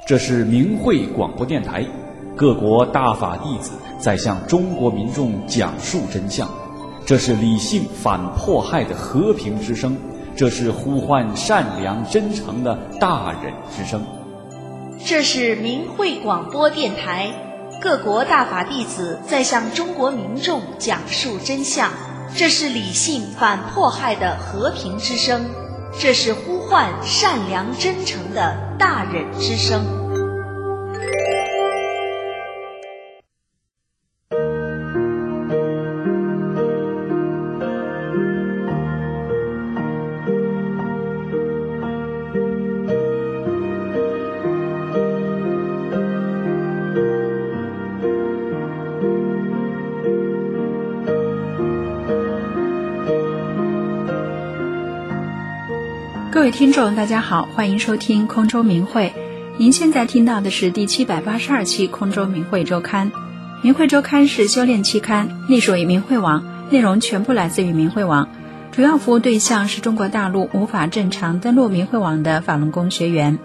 这是明慧广播电台，各国大法弟子在向中国民众讲述真相。这是理性反迫害的和平之声，这是呼唤善良真诚的大忍之声。 这是明慧广播电台，各国大法弟子在向中国民众讲述真相。这是理性反迫害的和平之声，这是呼唤善良真诚的大忍之声。 各位听众大家好，欢迎收听空中明慧。您现在听到的是第782期空中明慧周刊。明慧周刊是修炼期刊，隶属于明慧网，内容全部来自于明慧网，主要服务对象是中国大陆无法正常登录明慧网的法轮功学员。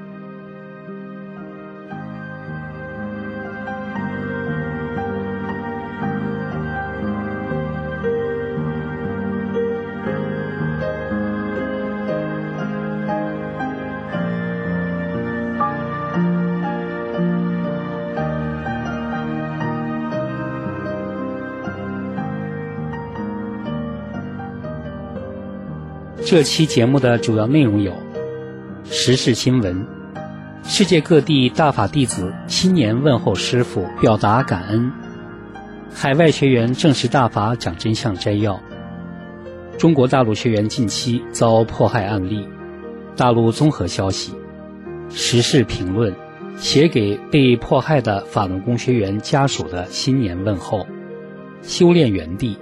这期节目的主要内容有：时事新闻，世界各地大法弟子新年问候师父，表达感恩；海外学员证实大法讲真相摘要；中国大陆学员近期遭迫害案例；大陆综合消息；时事评论，写给被迫害的法轮功学员家属的新年问候；修炼园地。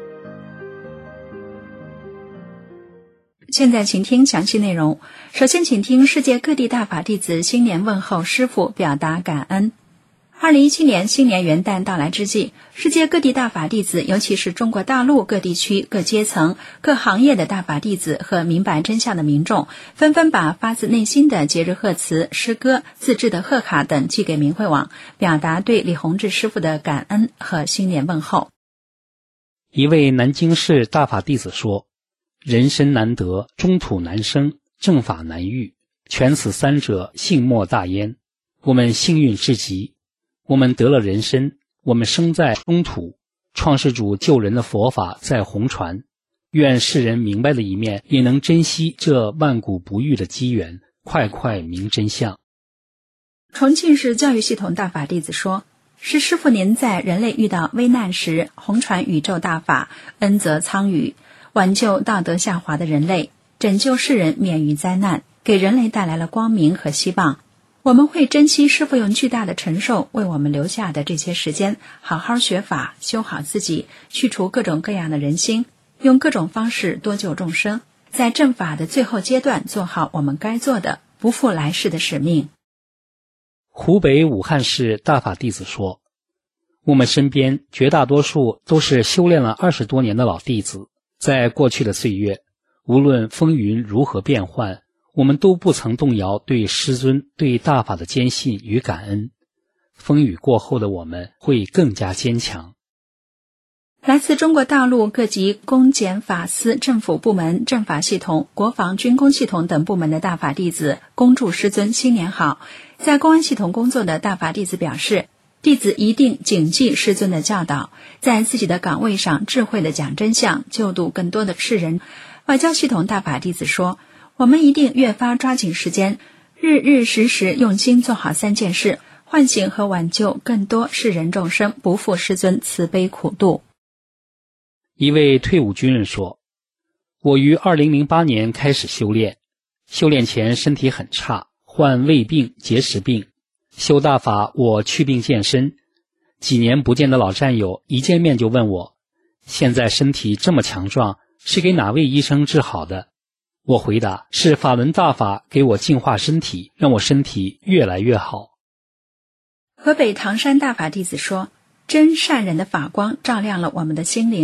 现在请听详细内容。首先请听世界各地大法弟子新年问候师父，表达感恩。2017年新年元旦到来之际，世界各地大法弟子，尤其是中国大陆各地区、各阶层、各行业的大法弟子和明白真相的民众，纷纷把发自内心的节日贺词、诗歌、自制的贺卡等寄给明慧网，表达对李洪志师父的感恩和新年问候。 一位南京市大法弟子说：人身难得，中土难生，正法难遇，全此三者幸莫大焉。我们幸运至极，我们得了人身，我们生在中土，创世主救人的佛法在弘传，愿世人明白的一面，也能珍惜这万古不遇的机缘，快快明真相。 重庆市教育系统大法弟子说：是师父您在人类遇到危难时弘传宇宙大法，恩泽苍宇，挽救道德下滑的人类，拯救世人免于灾难，给人类带来了光明和希望。我们会珍惜师父用巨大的承受为我们留下的这些时间，好好学法，修好自己，去除各种各样的人心，用各种方式多救众生，在正法的最后阶段做好我们该做的，不负来世的使命。 湖北武汉市大法弟子说：我们身边绝大多数都是修炼了20多年的老弟子，在过去的岁月，无论风云如何变幻，我们都不曾动摇对师尊、对大法的坚信与感恩。风雨过后的我们会更加坚强。 来自中国大陆各级公检法司政府部门、政法系统、国防军工系统等部门的大法弟子恭祝师尊新年好。在公安系统工作的大法弟子表示，弟子一定谨记师尊的教导，在自己的岗位上智慧地讲真相，救度更多的世人。外交系统大法弟子说，我们一定越发抓紧时间，日日时时用心做好3件事，唤醒和挽救更多世人众生，不负师尊慈悲苦度。 一位退伍军人说：我于2008年开始修炼，修炼前身体很差，患胃病、结石病。修大法我祛病健身，几年不见的老战友一见面就问我，现在身体这么强壮，是给哪位医生治好的？我回答，是法轮大法给我净化身体，让我身体越来越好。 河北唐山大法弟子说，真善人的法光照亮了我们的心灵，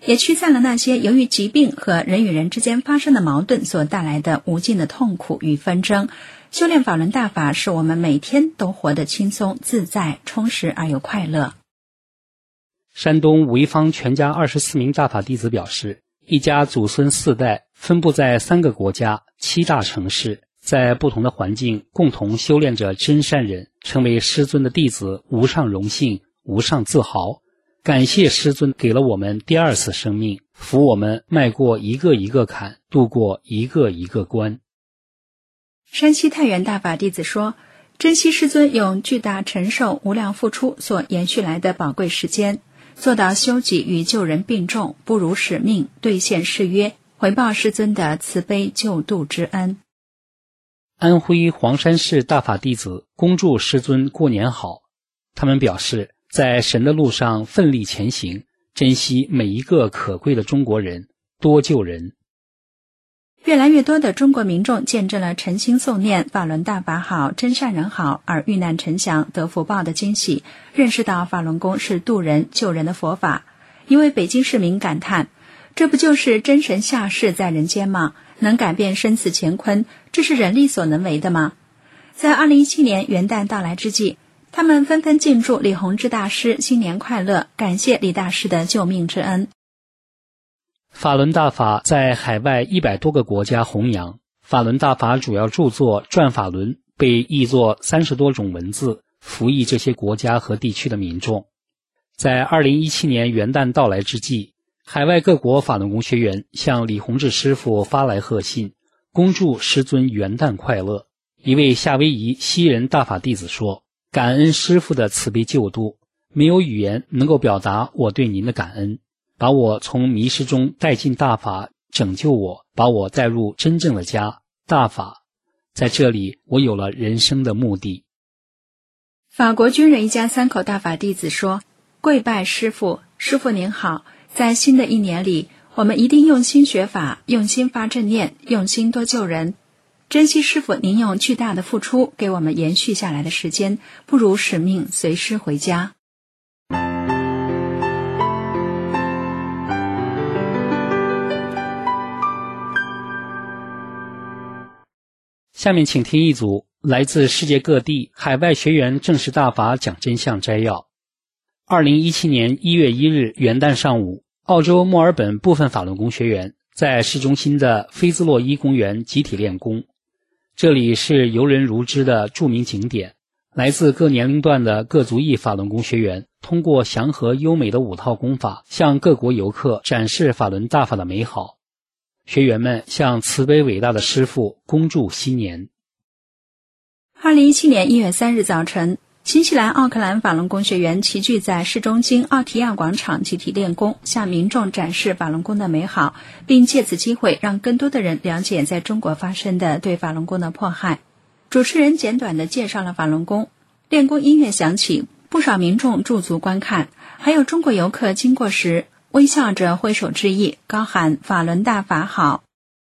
也驱散了那些由于疾病和人与人之间发生的矛盾所带来的无尽的痛苦与纷争。修炼法轮大法使我们每天都活得轻松自在、充实而又快乐。 山东潍坊全家24名大法弟子表示，一家祖孙4代分布在3个国家、7大城市，在不同的环境共同修炼着真善忍，成为师尊的弟子，无上荣幸，无上自豪。感谢师尊给了我们第2次生命，扶我们迈过一个一个坎，度过一个一个关。 山西太原大法弟子说，珍惜师尊用巨大承受、无量付出所延续来的宝贵时间，做到修己与救人并重，不辱使命，兑现誓约，回报师尊的慈悲救度之恩。 安徽黄山市大法弟子恭祝师尊过年好，他们表示，在神的路上奋力前行，珍惜每一个可贵的中国人，多救人。 越来越多的中国民众见证了诚心诵念法轮大法好，真善人好而遇难成祥得福报的惊喜，认识到法轮功是渡人救人的佛法。一位北京市民感叹，这不就是真神下世在人间吗？能改变生死乾坤，这是人力所能为的吗？在2017年元旦到来之际，他们纷纷敬祝李洪志大师新年快乐，感谢李大师的救命之恩。 法轮大法在海外100多个国家弘扬，法轮大法主要著作《转法轮》被译作30多种文字，服役这些国家和地区的民众。在2017年元旦到来之际，海外各国法轮功学员向李洪志师父发来贺信，恭祝师尊元旦快乐。一位夏威夷西人大法弟子说，感恩师父的慈悲救度，没有语言能够表达我对您的感恩，把我从迷失中带进大法，拯救我，把我带入真正的家，大法。在这里，我有了人生的目的。 法国军人一家3口大法弟子说，跪拜师父，师父您好，在新的一年里，我们一定用心学法，用心发正念，用心多救人，珍惜师父您用巨大的付出给我们延续下来的时间，不辱使命，随师回家。 下面请听一组来自世界各地海外学员正式大法讲真相摘要。2017年1月1日元旦上午，澳洲墨尔本部分法轮功学员在市中心的菲兹洛伊公园集体练功。这里是游人如织的著名景点，来自各年龄段的各族裔法轮功学员通过祥和优美的5套功法，向各国游客展示法轮大法的美好。学员们向慈悲伟大的师父恭祝新年。 2017年1月3日早晨，新西兰奥克兰法轮功学员齐聚在市中心奥提亚广场集体练功，向民众展示法轮功的美好，并借此机会让更多的人了解在中国发生的对法轮功的迫害。主持人简短地介绍了法轮功，练功音乐响起，不少民众驻足观看，还有中国游客经过时微笑着挥手致意，高喊法轮大法好。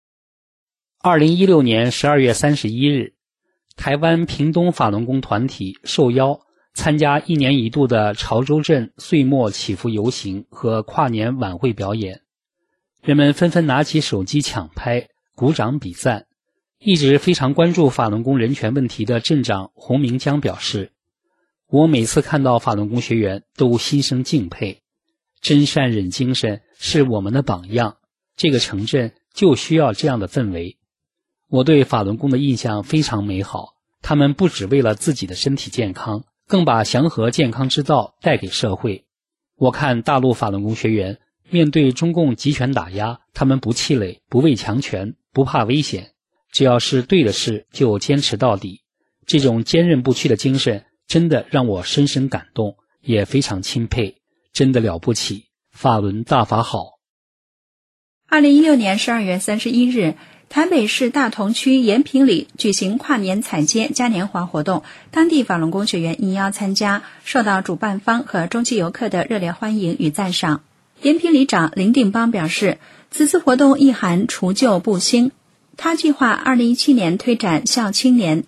2016年12月31日，台湾屏东法轮功团体受邀参加1年1度的潮州镇岁末祈福游行和跨年晚会表演，人们纷纷拿起手机抢拍、鼓掌比赞。一直非常关注法轮功人权问题的镇长洪明江表示，我每次看到法轮功学员都心生敬佩，真善忍精神是我们的榜样，这个城镇就需要这样的氛围。我对法轮功的印象非常美好，他们不只为了自己的身体健康，更把祥和健康之道带给社会。我看大陆法轮功学员面对中共集权打压，他们不气馁，不畏强权，不怕危险，只要是对的事就坚持到底。这种坚韧不屈的精神真的让我深深感动，也非常钦佩，真的了不起，法轮大法好。 2016年12月31日，台北市大同区延平里举行跨年踩街嘉年华活动，当地法轮功学员应邀参加，受到主办方和中期游客的热烈欢迎与赞赏。延平里长林定邦表示，此次活动意涵除旧布新，他计划2017年推展孝青年，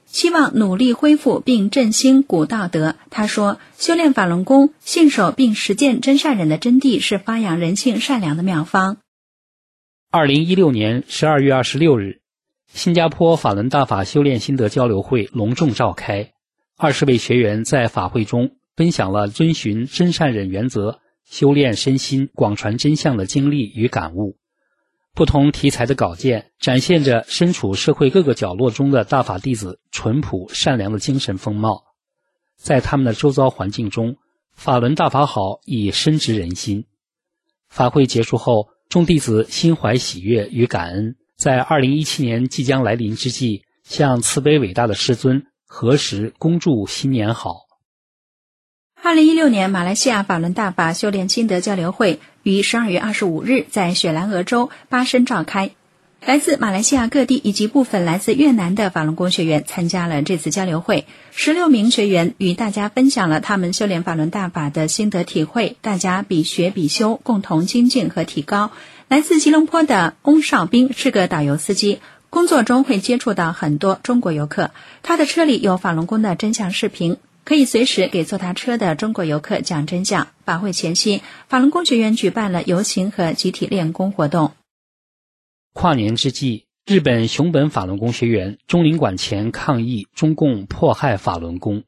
希望努力恢复并振兴古道德。他说，修炼法轮功，信守并实践真善忍的真谛是发扬人性善良的妙方。 2016年12月26日，新加坡法轮大法修炼心得交流会隆重召开，20位学员在法会中分享了遵循真善忍原则修炼身心广传真相的经历与感悟。不同题材的稿件展现着身处社会各个角落中的大法弟子淳朴善良的精神风貌。在他们的周遭环境中，法轮大法好已深植人心。法会结束后，众弟子心怀喜悦与感恩，在2017年即将来临之际，向慈悲伟大的师尊合十恭祝新年好。 2016年马来西亚法轮大法修炼心得交流会于12月25日在雪兰莪州巴生召开。来自马来西亚各地以及部分来自越南的法轮功学员参加了这次交流会，16名学员与大家分享了他们修炼法轮大法的心得体会，大家比学比修，共同精进和提高。来自吉隆坡的翁少斌是个导游司机，工作中会接触到很多中国游客，他的车里有法轮功的真相视频，可以随时给坐他车的中国游客讲真相。法会前夕，法轮功学员举办了游行和集体练功活动。 跨年之际，日本熊本法轮功学员中领馆前抗议中共迫害法轮功。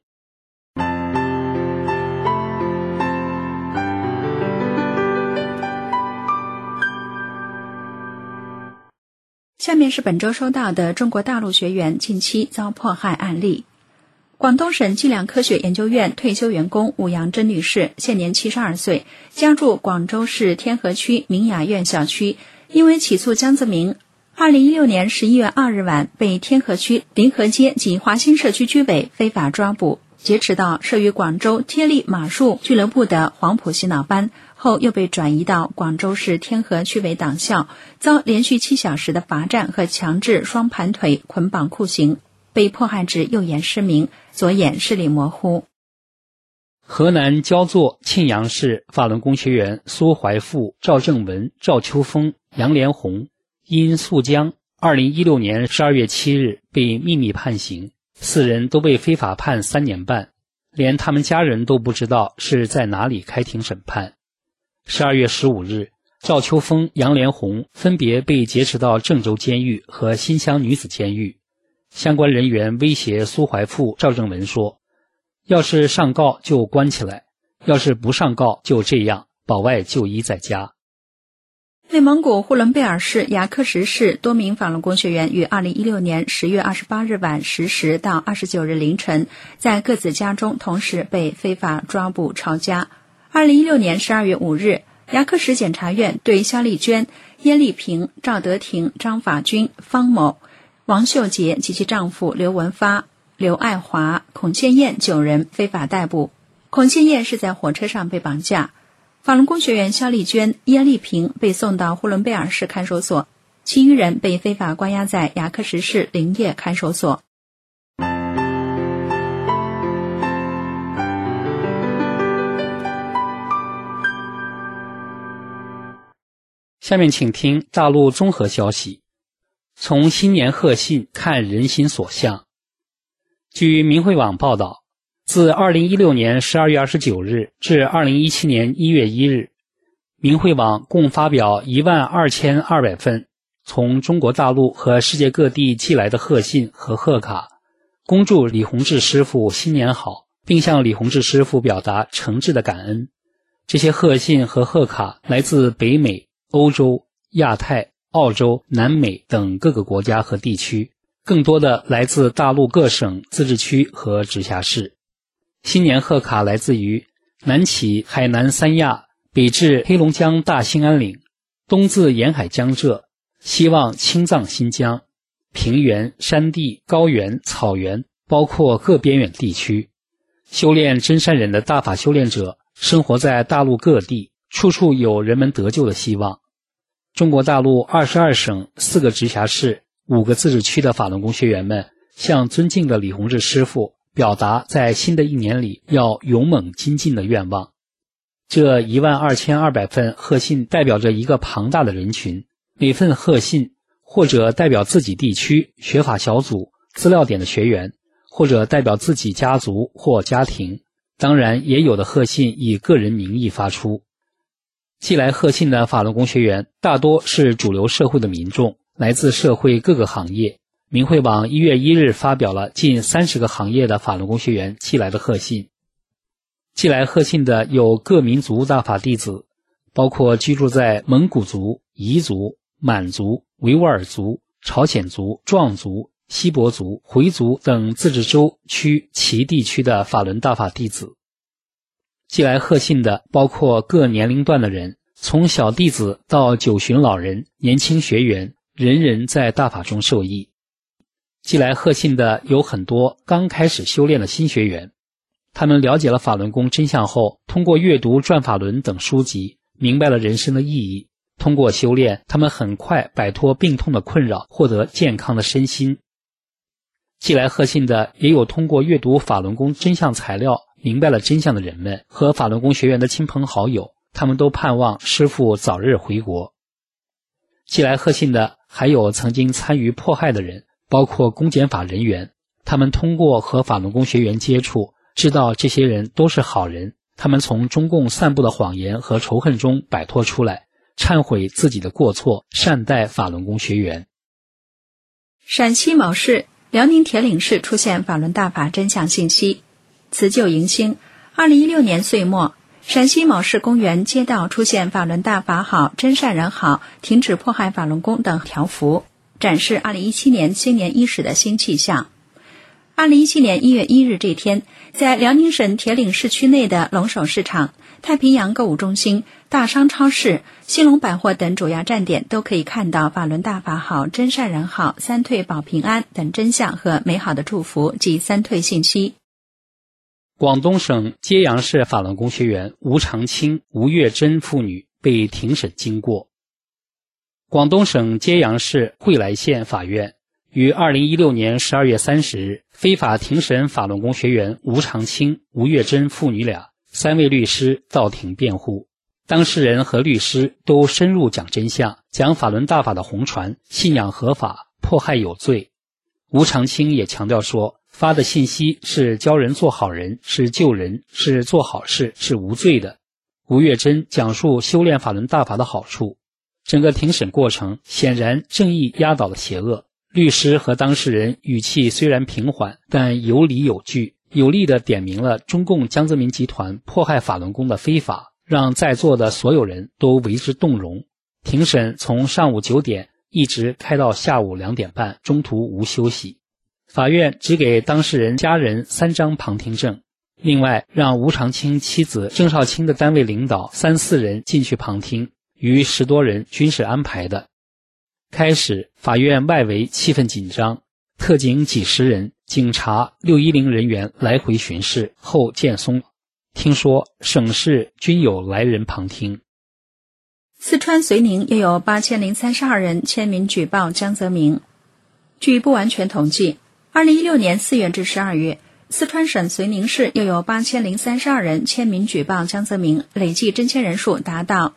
下面是本周收到的中国大陆学员近期遭迫害案例。广东省计量科学研究院退休员工武阳珍女士，现年72岁，家住广州市天河区明雅苑小区，因为起诉江泽民，2016年11月2日晚被天河区临河街及华兴社区居委非法抓捕，劫持到设于广州贴力马术俱乐部的黄埔洗脑班，后又被转移到广州市天河区委党校，遭连续7小时的罚站和强制双盘腿捆绑酷刑，被迫害至右眼失明，左眼视力模糊。 河南焦作庆阳市法轮功学员苏怀富、赵正文、赵秋峰、杨连红因诉江2016年12月7日被秘密判刑，4人都被非法判3年半，连他们家人都不知道是在哪里开庭审判。12月15日，赵秋峰、杨连红分别被劫持到郑州监狱和新乡女子监狱。相关人员威胁苏怀富、赵正文说，要是上告就关起来，要是不上告就这样，保外就医在家。 内蒙古呼伦贝尔市雅克什市多名法轮功学员于2016年10月28日晚10时到29日凌晨，在各自家中同时被非法抓捕抄家。2016年12月5日，雅克什检察院对肖丽娟、燕丽萍、赵德廷、张法军、方某、王秀杰及其丈夫刘文发、刘爱华、孔建燕9人非法逮捕。孔建燕是在火车上被绑架。法轮功学员肖丽娟、燕丽萍被送到呼伦贝尔市看守所，其余人被非法关押在雅克什市林业看守所。 下面请听大陆综合消息。从新年贺信看人心所向。据明慧网报道，自2016年12月29日至2017年1月1日，明慧网共发表12200份从中国大陆和世界各地寄来的贺信和贺卡，恭祝李洪志师傅新年好，并向李洪志师傅表达诚挚的感恩。这些贺信和贺卡来自北美、欧洲、亚太、澳洲、南美等各个国家和地区，更多的来自大陆各省、自治区和直辖市。新年贺卡来自于南起海南三亚，北至黑龙江大兴安岭，东自沿海江浙，西望青藏新疆，平原、山地、高原、草原，包括各边远地区。修炼真善忍的大法修炼者生活在大陆各地，处处有人们得救的希望。中国大陆22省、4个直辖市、5个自治区的法轮功学员们向尊敬的李洪志师傅表达在新的一年里要勇猛精进的愿望。这12200份贺信代表着一个庞大的人群，每份贺信或者代表自己地区学法小组资料点的学员， 或者代表自己家族或家庭，当然也有的贺信以个人名义发出。寄来贺信的法轮功学员大多是主流社会的民众，来自社会各个行业。明慧网1月1日发表了近30个行业的法轮功学员寄来的贺信。寄来贺信的有各民族大法弟子，包括居住在蒙古族、彝族、满族、维吾尔族、朝鲜族、壮族、锡伯族、回族等自治州区其地区的法轮大法弟子。寄来贺信的包括各年龄段的人，从小弟子到九旬老人、年轻学员，人人在大法中受益。寄来贺信的有很多刚开始修炼的新学员，他们了解了法轮功真相后，通过阅读《转法轮》等书籍，明白了人生的意义。通过修炼，他们很快摆脱病痛的困扰，获得健康的身心。寄来贺信的也有通过阅读法轮功真相材料，明白了真相的人们和法轮功学员的亲朋好友，他们都盼望师父早日回国。寄来贺信的还有曾经参与迫害的人，包括公检法人员，他们通过和法轮功学员接触，知道这些人都是好人，他们从中共散布的谎言和仇恨中摆脱出来，忏悔自己的过错，善待法轮功学员。 陕西某市、辽宁铁岭市出现法轮大法真相信息，辞旧迎新。2016年岁末，陕西某市公园街道出现法轮大法好、真善人好、停止迫害法轮功等条幅，展示2017年新年伊始的新气象。2017年1月1日这天，在辽宁省铁岭市区内的龙首市场、太平洋购物中心、大商超市、兴隆百货等主要站点都可以看到法轮大法好、真善人好、三退保平安等真相和美好的祝福及三退信息。 广东省揭阳市法轮功学员吴长青、吴月珍妇女被庭审经过。广东省揭阳市惠来县法院于2016年12月30日非法庭审法轮功学员吴长青、吴月珍父女俩，3位律师到庭辩护。当事人和律师都深入讲真相，讲法轮大法的红传，信仰合法，迫害有罪。吴长青也强调说，发的信息是教人做好人，是救人，是做好事，是无罪的。吴月珍讲述修炼法轮大法的好处。整个庭审过程显然正义压倒了邪恶，律师和当事人语气虽然平缓，但有理有据，有力地点明了中共江泽民集团迫害法轮功的非法，让在座的所有人都为之动容。庭审从上午9点一直开到下午2点半，中途无休息。法院只给当事人家人3张旁听证，另外让吴长青妻子郑少卿的单位领导3、4人进去旁听，逾10多人均是安排的。开始，法院外围气氛紧张，特警几十人，警察610人员来回巡视，后渐松。听说省市均有来人旁听。 四川遂宁又有8032人签名举报江泽民。据不完全统计，2016年4月至12月，四川省遂宁市又有8032人签名举报江泽民，累计真签人数达到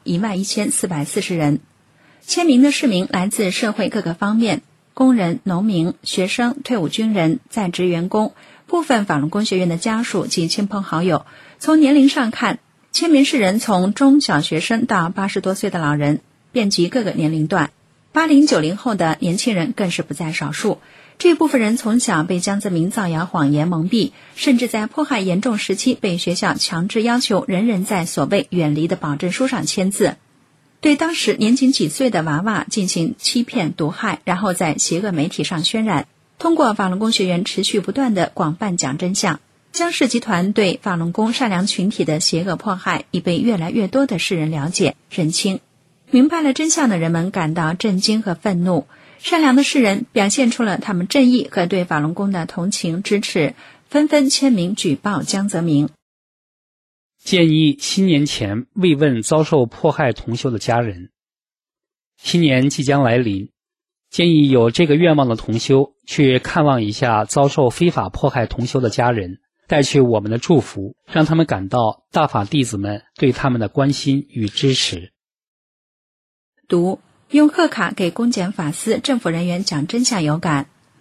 11440人。签名的市民来自社会各个方面，工人、农民、学生、退伍军人、在职员工，部分法轮功学员的家属及亲朋好友。从年龄上看，签名市人从中小学生到80多岁的老人，遍及各个年龄段。80、90后的年轻人更是不在少数。这部分人从小被江泽民造谣谎言蒙蔽，甚至在迫害严重时期被学校强制要求人人在所谓远离的保证书上签字，对当时年仅几岁的娃娃进行欺骗毒害，然后在邪恶媒体上渲染。通过法轮功学员持续不断的广泛讲真相，江氏集团对法轮功善良群体的邪恶迫害已被越来越多的世人了解认清。明白了真相的人们感到震惊和愤怒，善良的世人表现出了他们正义和对法轮功的同情支持，纷纷签名举报江泽民。 建议新年前慰问遭受迫害同修的家人。新年即将来临，建议有这个愿望的同修去看望一下遭受非法迫害同修的家人，带去我们的祝福，让他们感到大法弟子们对他们的关心与支持。 读用贺卡给公检法司政府人员讲真相有感。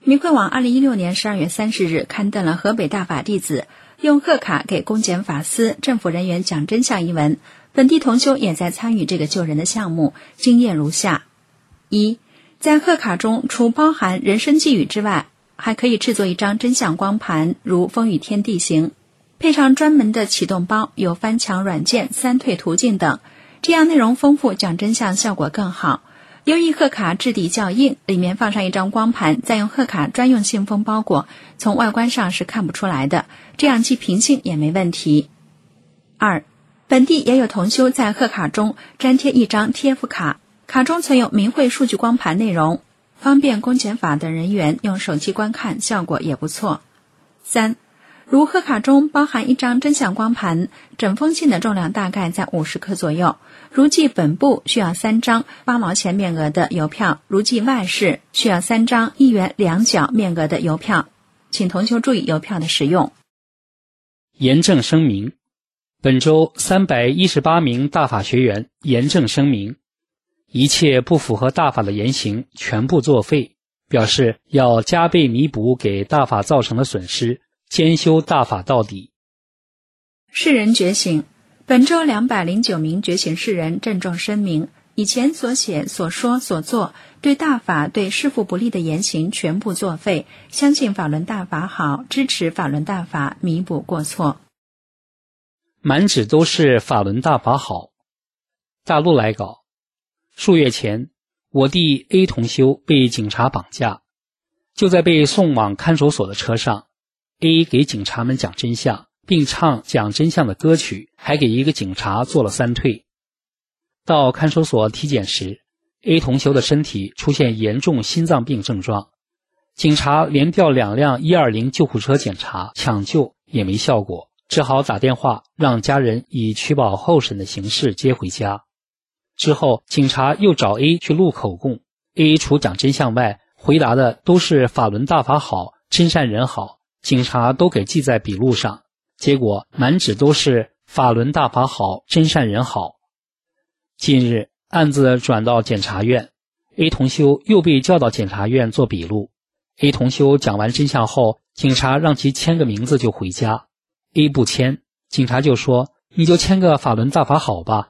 明慧网2016年12月30日刊登了河北大法弟子用贺卡给公检法司政府人员讲真相一文，本地同修也在参与这个救人的项目，经验如下：一，在贺卡中除包含人生寄语之外，还可以制作一张真相光盘，如风雨天地形，配上专门的启动包，有翻墙软件、3退途径等，这样内容丰富，讲真相效果更好。由于贺卡质地较硬，里面放上一张光盘，再用贺卡专用信封包裹，从外观上是看不出来的，这样既平信也没问题。二，本地也有同修在贺卡中粘贴一张TF卡，卡中存有明慧数据光盘内容，方便公检法等人员用手机观看，效果也不错。三，如贺卡中包含一张真相光盘，整封信的重量大概在50克左右，如寄本部需要3张8毛钱面额的邮票，如寄外市需要3张1元2角面额的邮票，请同修注意邮票的使用。 严正声明，本周318名大法学员严正声明，一切不符合大法的言行全部作废，表示要加倍弥补给大法造成的损失，兼修大法到底。 世人觉醒，本周209名觉醒世人郑重声明，以前所写、所说、所做对大法、对师父不利的言行全部作废，相信法轮大法好，支持法轮大法，弥补过错。 满纸都是法轮大法好。大陆来稿，数月前，我弟 A 同修被警察绑架，就在被送往看守所的车上， A 给警察们讲真相，并唱讲真相的歌曲，还给一个警察做了3退。到看守所体检时， A 同修的身体出现严重心脏病症状，警察连调2辆120救护车检查抢救也没效果，只好打电话让家人以取保候审的形式接回家。之后警察又找 A 去录口供， A 除讲真相外，回答的都是法轮大法好，真善人好，警察都给记在笔录上，结果满纸都是法轮大法好，真善人好。近日案子转到检察院， A 同修又被叫到检察院做笔录。 A 同修讲完真相后，警察让其签个名字就回家， A 不签，警察就说你就签个法轮大法好吧。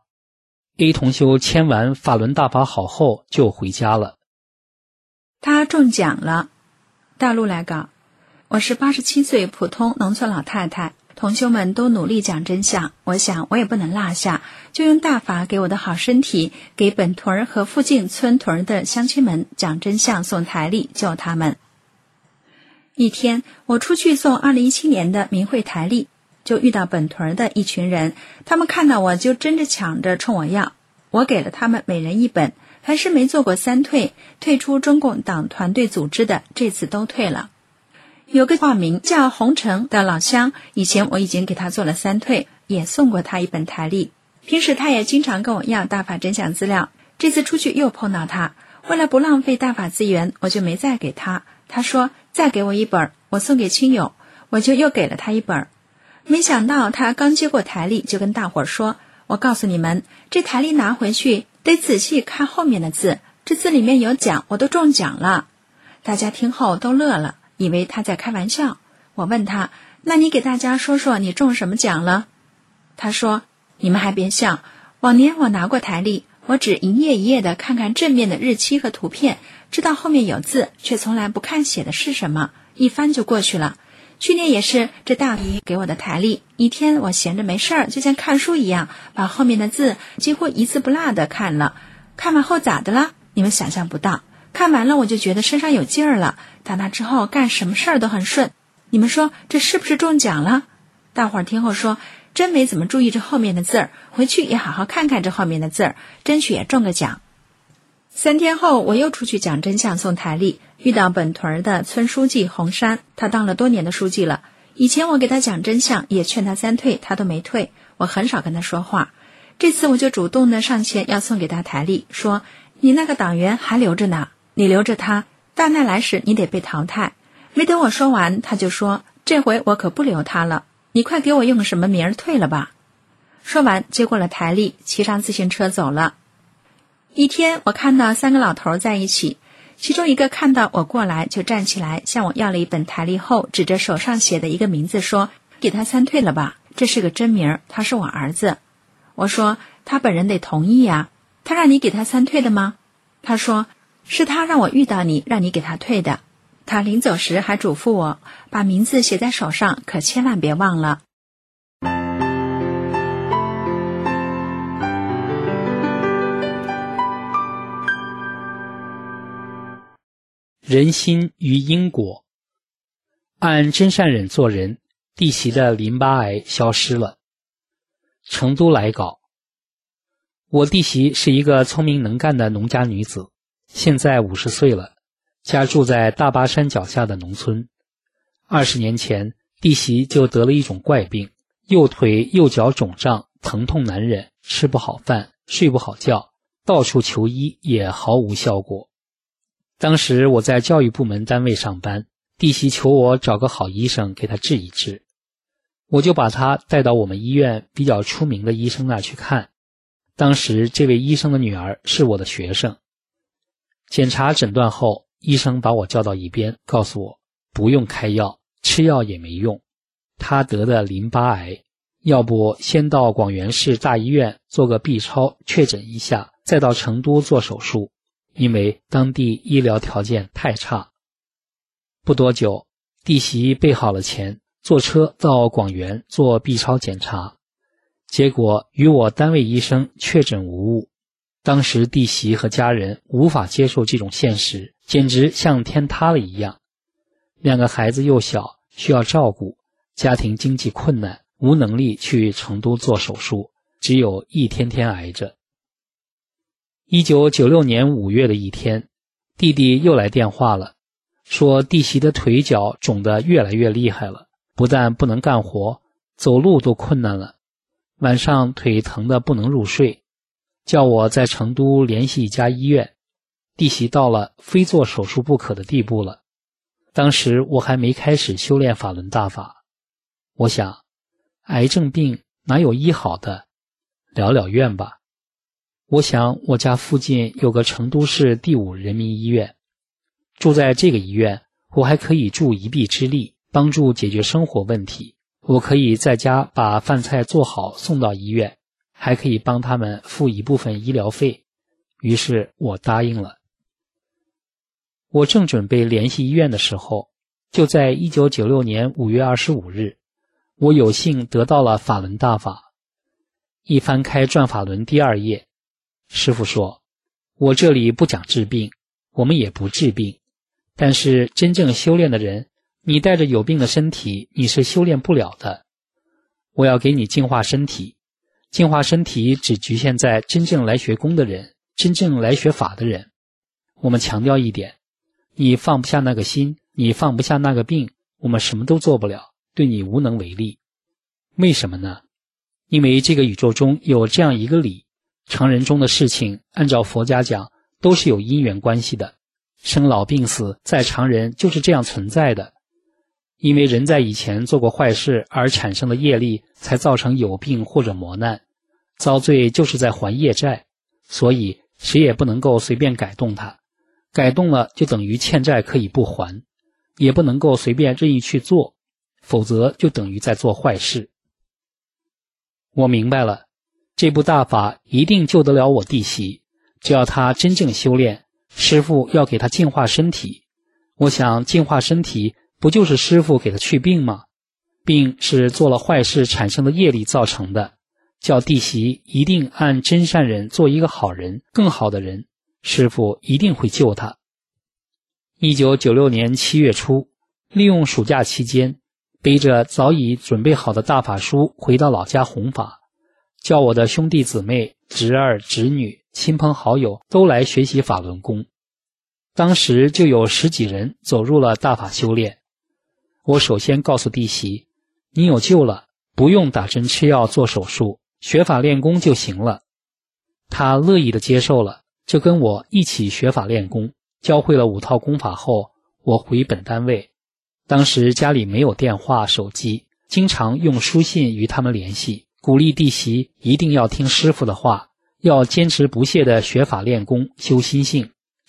A 同修签完法轮大法好后就回家了。 他中奖了。大陆来稿，我是87岁普通农村老太太，同修们都努力讲真相，我想我也不能落下，就用大法给我的好身体，给本屯和附近村屯的乡亲们讲真相，送台历救他们。一天，我出去送2017年的明慧台历，就遇到本屯的一群人，他们看到我就争着抢着冲我要，我给了他们每人1本，凡是没做过3退，退出中共党团队组织的，这次都退了。有个化名叫红尘的老乡，以前我已经给他做了3退，也送过他1本台历，平时他也经常跟我要大法真相资料，这次出去又碰到他，为了不浪费大法资源，我就没再给他，他说再给我1本，我送给亲友，我就又给了他1本。没想到他刚接过台历就跟大伙说，我告诉你们，这台历拿回去得仔细看后面的字，这字里面有奖，我都中奖了。大家听后都乐了，以为他在开玩笑。我问他，那你给大家说说你中什么奖了？他说，你们还别笑，往年我拿过台历，我只一页一页的看看正面的日期和图片，知道后面有字，却从来不看写的是什么，一翻就过去了。去年也是这大姨给我的台历，一天我闲着没事儿，就像看书一样，把后面的字几乎一字不落的看了。看完后咋的了？你们想象不到，看完了我就觉得身上有劲儿了，打那之后干什么事儿都很顺。你们说这是不是中奖了？大伙儿听后说，真没怎么注意这后面的字儿，回去也好好看看这后面的字儿，争取也中个奖。3天后，我又出去讲真相送台历，遇到本屯的村书记洪山，他当了多年的书记了。以前我给他讲真相，也劝他3退，他都没退，我很少跟他说话。这次我就主动的上前要送给他台历，说你那个党员还留着呢，你留着他，大难来时你得被淘汰。没等我说完，他就说这回我可不留他了，你快给我用个什么名儿退了吧。说完接过了台历，骑上自行车走了。一天我看到3个老头在一起， 其中一个看到我过来，就站起来向我要了一本台历后，指着手上写的一个名字说：“给他3退了吧，这是个真名，他是我儿子。”我说：“他本人得同意呀，他让你给他3退的吗？”他说：“是他让我遇到你，让你给他退的。他临走时还嘱咐我，把名字写在手上，可千万别忘了。” 人心与因果。按真善忍做人，弟媳的淋巴癌消失了。成都来稿。我弟媳是一个聪明能干的农家女子，现在50岁了，家住在大巴山脚下的农村。20年前，弟媳就得了一种怪病，右腿右脚肿胀，疼痛难忍，吃不好饭，睡不好觉，到处求医也毫无效果。当时我在教育部门单位上班，弟媳求我找个好医生给她治一治，我就把她带到我们医院比较出名的医生那去看。当时这位医生的女儿是我的学生。检查诊断后，医生把我叫到一边，告诉我不用开药，吃药也没用，她得的淋巴癌，要不先到广元市大医院做个 B 超确诊一下，再到成都做手术，因为当地医疗条件太差。不多久，弟媳备好了钱，坐车到广元做 B 超检查，结果与我单位医生确诊无误。当时弟媳和家人无法接受这种现实，简直像天塌了一样。2个孩子幼小，需要照顾，家庭经济困难，无能力去成都做手术，只有一天天挨着。1996年5月的一天，弟弟又来电话了，说弟媳的腿脚肿得越来越厉害了，不但不能干活，走路都困难了，晚上腿疼得不能入睡，叫我在成都联系一家医院。弟媳到了非做手术不可的地步了。当时我还没开始修炼法轮大法，我想癌症病哪有医好的，了了愿吧。我想我家附近有个成都市第5人民医院，住在这个医院，我还可以助一臂之力，帮助解决生活问题。我可以在家把饭菜做好送到医院，还可以帮他们付一部分医疗费。于是我答应了。我正准备联系医院的时候，就在1996年5月25日，我有幸得到了法轮大法。一翻开转法轮第2页，师父说，我这里不讲治病，我们也不治病，但是真正修炼的人，你带着有病的身体，你是修炼不了的。我要给你净化身体，净化身体只局限在真正来学功的人，真正来学法的人。我们强调一点，你放不下那个心，你放不下那个病，我们什么都做不了，对你无能为力。为什么呢？因为这个宇宙中有这样一个理，常人中的事情，按照佛家讲，都是有因缘关系的。生老病死，在常人就是这样存在的。因为人在以前做过坏事而产生的业力，才造成有病或者磨难，遭罪就是在还业债，所以谁也不能够随便改动它，改动了就等于欠债可以不还，也不能够随便任意去做，否则就等于在做坏事。我明白了，这部大法一定救得了我弟媳，只要她真正修炼，师父要给她净化身体。我想净化身体不就是师父给她去病吗？病是做了坏事产生的业力造成的，叫弟媳一定按真善忍做一个好人，更好的人，师父一定会救她。1996年7月初，利用暑假期间，背着早已准备好的大法书回到老家弘法，叫我的兄弟姊妹、侄儿、侄女、亲朋好友都来学习法轮功。当时就有10几人走入了大法修炼。我首先告诉弟媳，你有救了，不用打针吃药做手术，学法练功就行了。她乐意地接受了，就跟我一起学法练功。教会了5套功法后，我回本单位。当时家里没有电话、手机，经常用书信与他们联系，鼓励弟媳一定要听师父的话，要坚持不懈地学法练功，修心性。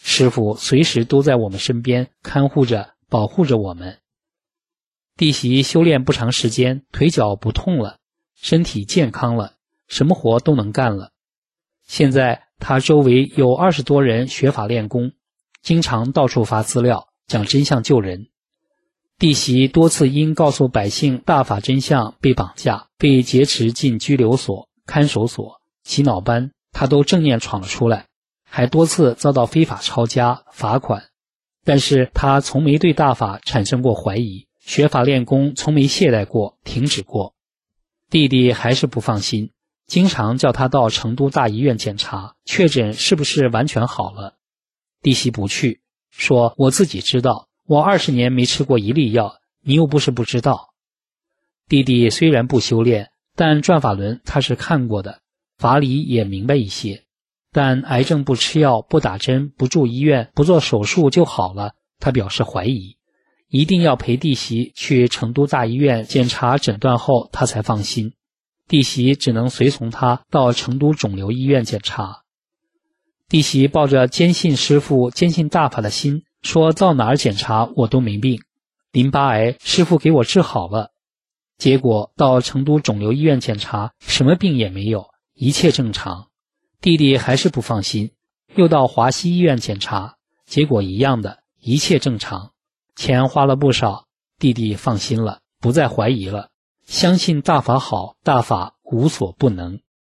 师父随时都在我们身边看护着保护着我们。弟媳修炼不长时间，腿脚不痛了，身体健康了，什么活都能干了。现在他周围有20多人学法练功，经常到处发资料，讲真相救人。弟媳多次因告诉百姓大法真相被绑架，被劫持进拘留所、看守所、洗脑班，他都正面闯了出来，还多次遭到非法抄家、罚款。但是他从没对大法产生过怀疑，学法练功从没懈怠过、停止过。弟弟还是不放心，经常叫他到成都大医院检查，确诊是不是完全好了。弟媳不去，说我自己知道，我20年没吃过一粒药，你又不是不知道。弟弟虽然不修炼，但转法轮他是看过的，法理也明白一些。但癌症不吃药、不打针、不住医院、不做手术就好了，他表示怀疑，一定要陪弟媳去成都大医院检查诊断后他才放心。弟媳只能随从他到成都肿瘤医院检查。弟媳抱着坚信师父、坚信大法的心，说到哪儿检查我都没病，淋巴癌师父给我治好了。结果到成都肿瘤医院检查，什么病也没有，一切正常。弟弟还是不放心，又到华西医院检查，结果一样的，一切正常。钱花了不少，弟弟放心了，不再怀疑了，相信大法好，大法无所不能。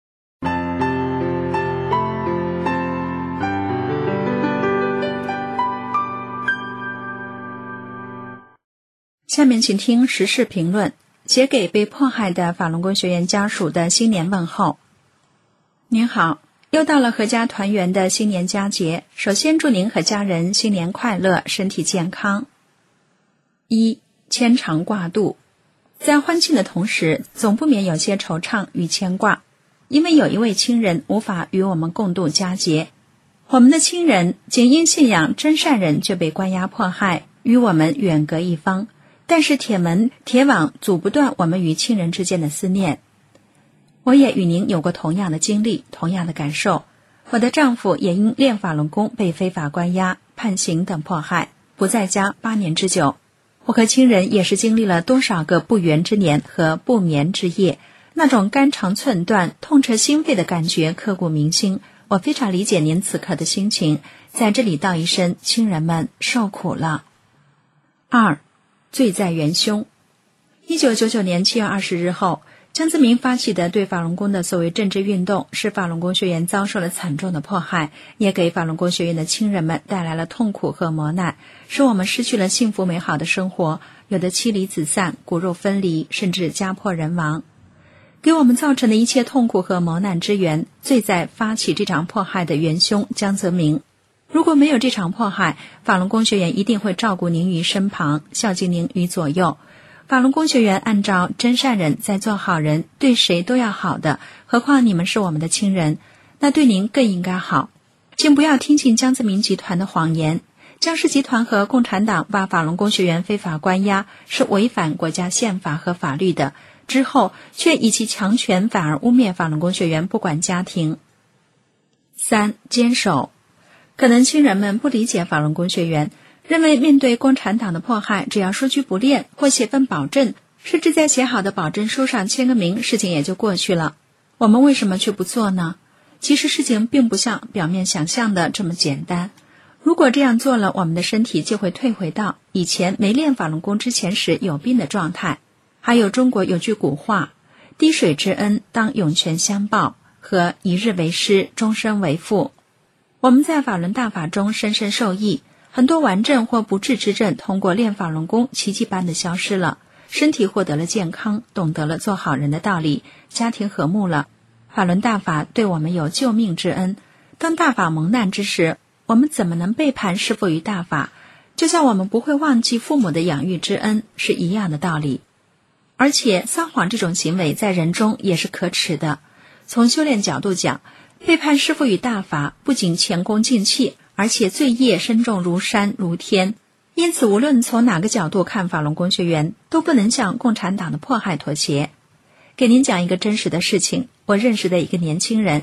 下面请听时事评论，写给被迫害的法轮功学员家属的新年问候。您好，又到了阖家团圆的新年佳节，首先祝您和家人新年快乐，身体健康。1. 牵肠挂肚。在欢庆的同时，总不免有些惆怅与牵挂，因为有一位亲人无法与我们共度佳节。我们的亲人仅因信仰真善人却被关押迫害，与我们远隔一方，但是铁门铁网阻不断我们与亲人之间的思念。我也与您有过同样的经历，同样的感受。我的丈夫也因练法轮功被非法关押、判刑等迫害，不在家8年之久。我和亲人也是经历了多少个不圆之年和不眠之夜，那种肝肠寸断、痛彻心扉的感觉刻骨铭心。我非常理解您此刻的心情，在这里道一声亲人们受苦了。2. 罪在元凶。1999年7月20日后，江泽民发起的对法轮功的所谓政治运动，使法轮功学员遭受了惨重的迫害，也给法轮功学员的亲人们带来了痛苦和磨难，使我们失去了幸福美好的生活，有的妻离子散、骨肉分离，甚至家破人亡。给我们造成的一切痛苦和磨难之源，罪在发起这场迫害的元凶江泽民。如果没有这场迫害，法轮功学员一定会照顾您于身旁，孝敬您于左右。法轮功学员按照真善人在做好人，对谁都要好的，何况你们是我们的亲人，那对您更应该好。请不要听信江泽民集团的谎言，江氏集团和共产党把法轮功学员非法关押，是违反国家宪法和法律的，之后却以其强权反而污蔑法轮功学员不管家庭。3. 坚守。可能亲人们不理解法轮功学员，认为面对共产党的迫害，只要书局不练或写份保证，甚至在写好的保证书上签个名，事情也就过去了。我们为什么却不做呢？其实事情并不像表面想象的这么简单。如果这样做了，我们的身体就会退回到以前没练法轮功之前时有病的状态。还有中国有句古话，滴水之恩当涌泉相报，和一日为师，终身为父。我们在法轮大法中深深受益，很多顽症或不治之症通过练法轮功奇迹般的消失了，身体获得了健康，懂得了做好人的道理，家庭和睦了。法轮大法对我们有救命之恩，当大法蒙难之时，我们怎么能背叛师父与大法？就像我们不会忘记父母的养育之恩，是一样的道理。而且撒谎这种行为在人中也是可耻的。从修炼角度讲，背叛师父与大法不仅前功尽弃，而且罪业深重如山如天。因此无论从哪个角度看法轮功学员，都不能向共产党的迫害妥协。给您讲一个真实的事情，我认识的一个年轻人，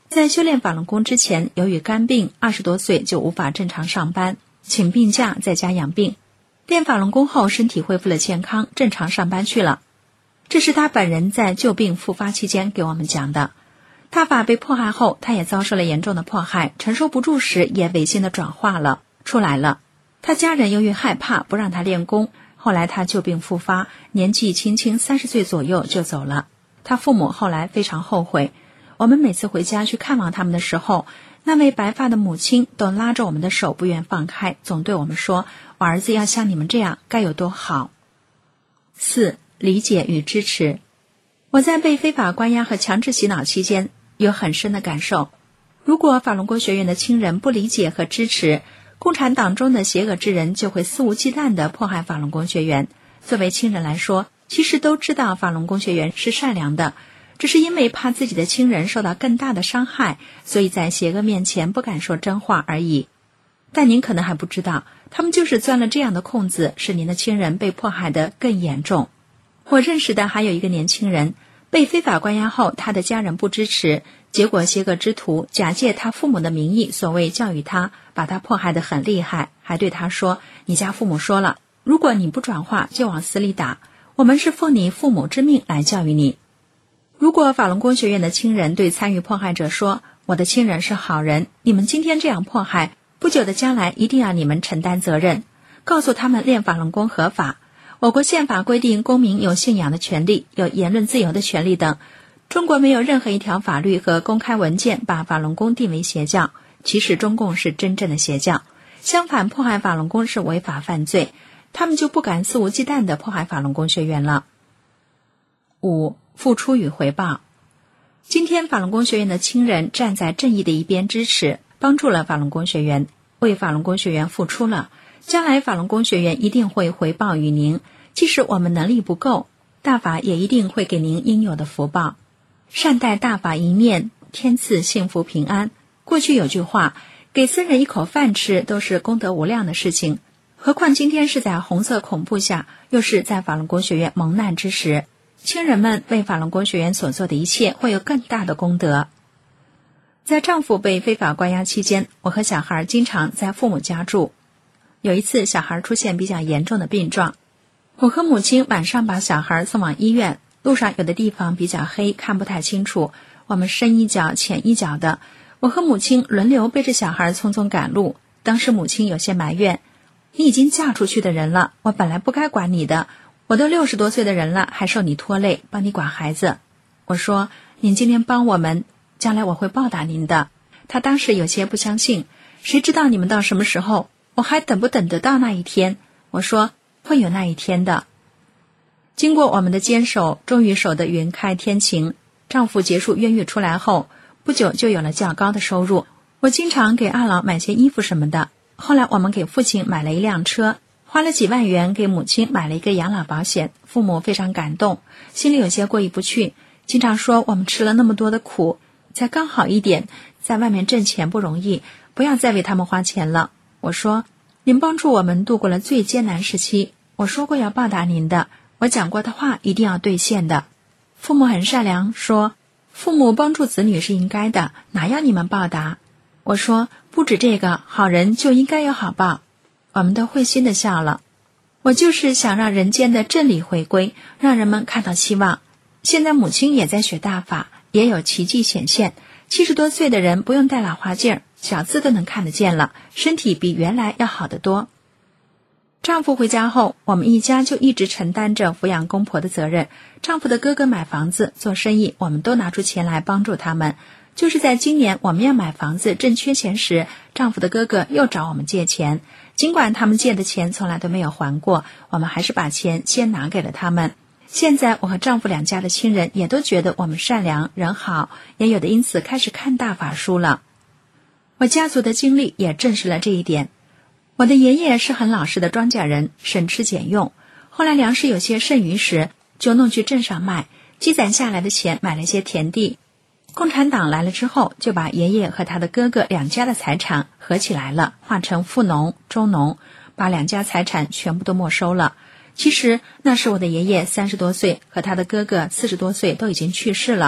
在修炼法轮功之前，由于肝病，20多岁就无法正常上班，请病假在家养病。练法轮功后，身体恢复了健康，正常上班去了。这是他本人在旧病复发期间给我们讲的。大法被迫害后，他也遭受了严重的迫害，承受不住时也违心的转化了出来了。他家人由于害怕不让他练功，后来他旧病复发，年纪轻轻30岁左右就走了。他父母后来非常后悔，我们每次回家去看望他们的时候，那位白发的母亲都拉着我们的手不愿放开，总对我们说，我儿子要像你们这样该有多好。4. 理解与支持。我在被非法关押和强制洗脑期间有很深的感受，如果法轮功学院的亲人不理解和支持，共产党中的邪恶之人就会肆无忌惮地迫害法轮功学员。作为亲人来说，其实都知道法轮功学员是善良的，只是因为怕自己的亲人受到更大的伤害，所以在邪恶面前不敢说真话而已。但您可能还不知道，他们就是钻了这样的空子，使您的亲人被迫害得更严重。我认识的还有一个年轻人，被非法关押后，他的家人不支持，结果邪恶之徒假借他父母的名义，所谓教育他，把他迫害得很厉害，还对他说，你家父母说了，如果你不转化就往死里打，我们是奉你父母之命来教育你。如果法轮功学院的亲人对参与迫害者说，我的亲人是好人，你们今天这样迫害，不久的将来一定要你们承担责任，告诉他们练法轮功合法。我国宪法规定公民有信仰的权利，有言论自由的权利等。中国没有任何一条法律和公开文件把法轮功定为邪教，其实中共是真正的邪教。相反，迫害法轮功是违法犯罪，他们就不敢肆无忌惮地迫害法轮功学员了。5. 付出与回报。今天法轮功学员的亲人站在正义的一边支持，帮助了法轮功学员，为法轮功学员付出了，将来法轮功学员一定会回报于您，即使我们能力不够，大法也一定会给您应有的福报。善待大法一面，天赐幸福平安。过去有句话，给僧人一口饭吃都是功德无量的事情，何况今天是在红色恐怖下，又是在法轮功学院蒙难之时，亲人们为法轮功学员所做的一切会有更大的功德。在丈夫被非法关押期间，我和小孩经常在父母家住。有一次小孩出现比较严重的病状，我和母亲晚上把小孩送往医院，路上有的地方比较黑，看不太清楚，我们深一脚浅一脚的，我和母亲轮流背着小孩匆匆赶路。当时母亲有些埋怨，你已经嫁出去的人了，我本来不该管你的，我都60多岁的人了，还受你拖累，帮你管孩子。我说，您今天帮我们，将来我会报答您的。他当时有些不相信，谁知道你们到什么时候，我还等不等得到那一天？我说，会有那一天的。经过我们的坚守，终于守得云开天晴。丈夫结束冤狱出来后，不久就有了较高的收入，我经常给二老买些衣服什么的。后来我们给父亲买了一辆车，花了几万元给母亲买了一个养老保险，父母非常感动，心里有些过意不去，经常说我们吃了那么多的苦，才刚好一点，在外面挣钱不容易，不要再为他们花钱了。我说，您帮助我们度过了最艰难时期，我说过要报答您的，我讲过的话一定要兑现的。父母很善良，说父母帮助子女是应该的，哪要你们报答？我说，不止这个，好人就应该有好报。我们都会心的笑了。我就是想让人间的真理回归，让人们看到希望。现在母亲也在学大法，也有奇迹显现，70多岁的人不用戴老花镜，小字都能看得见了，身体比原来要好得多。丈夫回家后，我们一家就一直承担着抚养公婆的责任。丈夫的哥哥买房子做生意，我们都拿出钱来帮助他们。就是在今年我们要买房子正缺钱时，丈夫的哥哥又找我们借钱，尽管他们借的钱从来都没有还过，我们还是把钱先拿给了他们。现在我和丈夫两家的亲人也都觉得我们善良人好，也有的因此开始看大法书了。我家族的经历也证实了这一点。我的爷爷是很老实的庄稼人，省吃俭用，后来粮食有些剩余时就弄去镇上卖，积攒下来的钱买了些田地。共产党来了之后，就把爷爷和他的哥哥两家的财产合起来了，划成富农、中农，把两家财产全部都没收了。其实那时我的爷爷30多岁，和他的哥哥40多岁都已经去世了，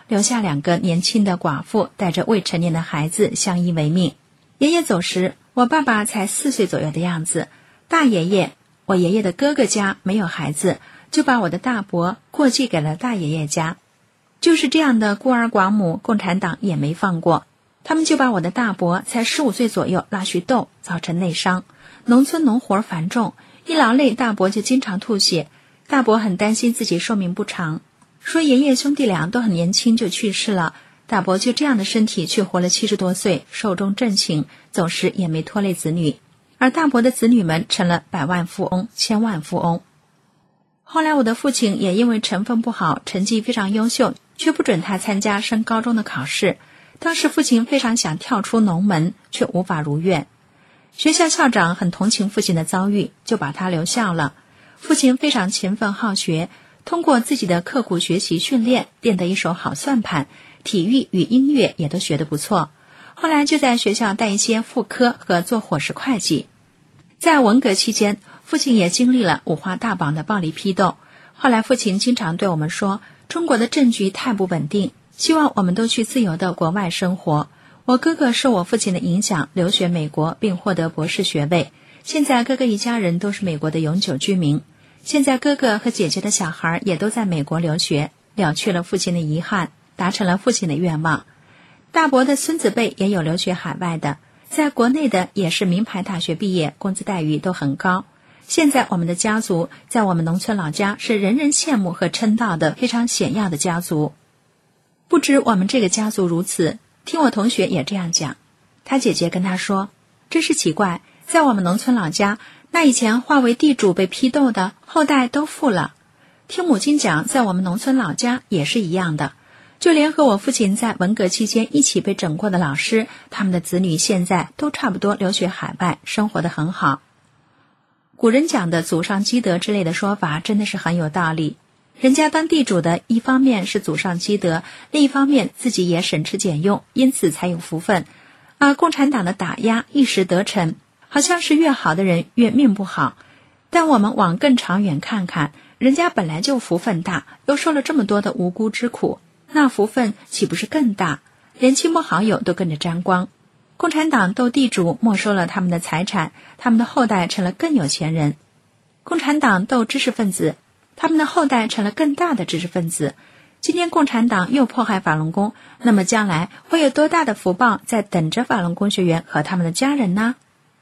留下2个年轻的寡妇带着未成年的孩子相依为命。爷爷走时，我爸爸才4岁左右的样子。大爷爷，我爷爷的哥哥家没有孩子，就把我的大伯过继给了大爷爷家。就是这样的孤儿寡母，共产党也没放过。他们就把我的大伯才15岁左右拉去斗，造成内伤。农村农活繁重，一劳累大伯就经常吐血。大伯很担心自己寿命不长，说爷爷兄弟俩都很年轻就去世了，大伯就这样的身体却活了70多岁，寿终正寝，走时也没拖累子女。而大伯的子女们成了百万富翁、千万富翁。后来我的父亲也因为成分不好，成绩非常优秀，却不准他参加升高中的考试。当时父亲非常想跳出农门，却无法如愿。学校校长很同情父亲的遭遇，就把他留校了。父亲非常勤奋好学，通过自己的刻苦学习训练，练得一手好算盘，体育与音乐也都学得不错。后来就在学校带一些副科和做伙食会计。在文革期间，父亲也经历了五花大绑的暴力批斗。后来父亲经常对我们说，中国的政局太不稳定，希望我们都去自由的国外生活。我哥哥受我父亲的影响，留学美国并获得博士学位。现在哥哥一家人都是美国的永久居民。现在哥哥和姐姐的小孩也都在美国留学，了却了父亲的遗憾，达成了父亲的愿望。大伯的孙子辈也有留学海外的，在国内的也是名牌大学毕业，工资待遇都很高。现在我们的家族在我们农村老家是人人羡慕和称道的非常显要的家族。不止我们这个家族如此，听我同学也这样讲。他姐姐跟他说，真是奇怪，在我们农村老家，那以前划为地主被批斗的后代都富了。听母亲讲，在我们农村老家也是一样的，就连和我父亲在文革期间一起被整过的老师，他们的子女现在都差不多留学海外，生活得很好。古人讲的祖上积德之类的说法真的是很有道理。人家当地主的，一方面是祖上积德，另一方面自己也省吃俭用，因此才有福分。而共产党的打压一时得逞，好像是越好的人越命不好。但我们往更长远看看，人家本来就福分大，又受了这么多的无辜之苦，那福分岂不是更大？连亲朋好友都跟着沾光。共产党斗地主，没收了他们的财产，他们的后代成了更有钱人。共产党斗知识分子，他们的后代成了更大的知识分子。今天共产党又迫害法轮功，那么将来会有多大的福报在等着法轮功学员和他们的家人呢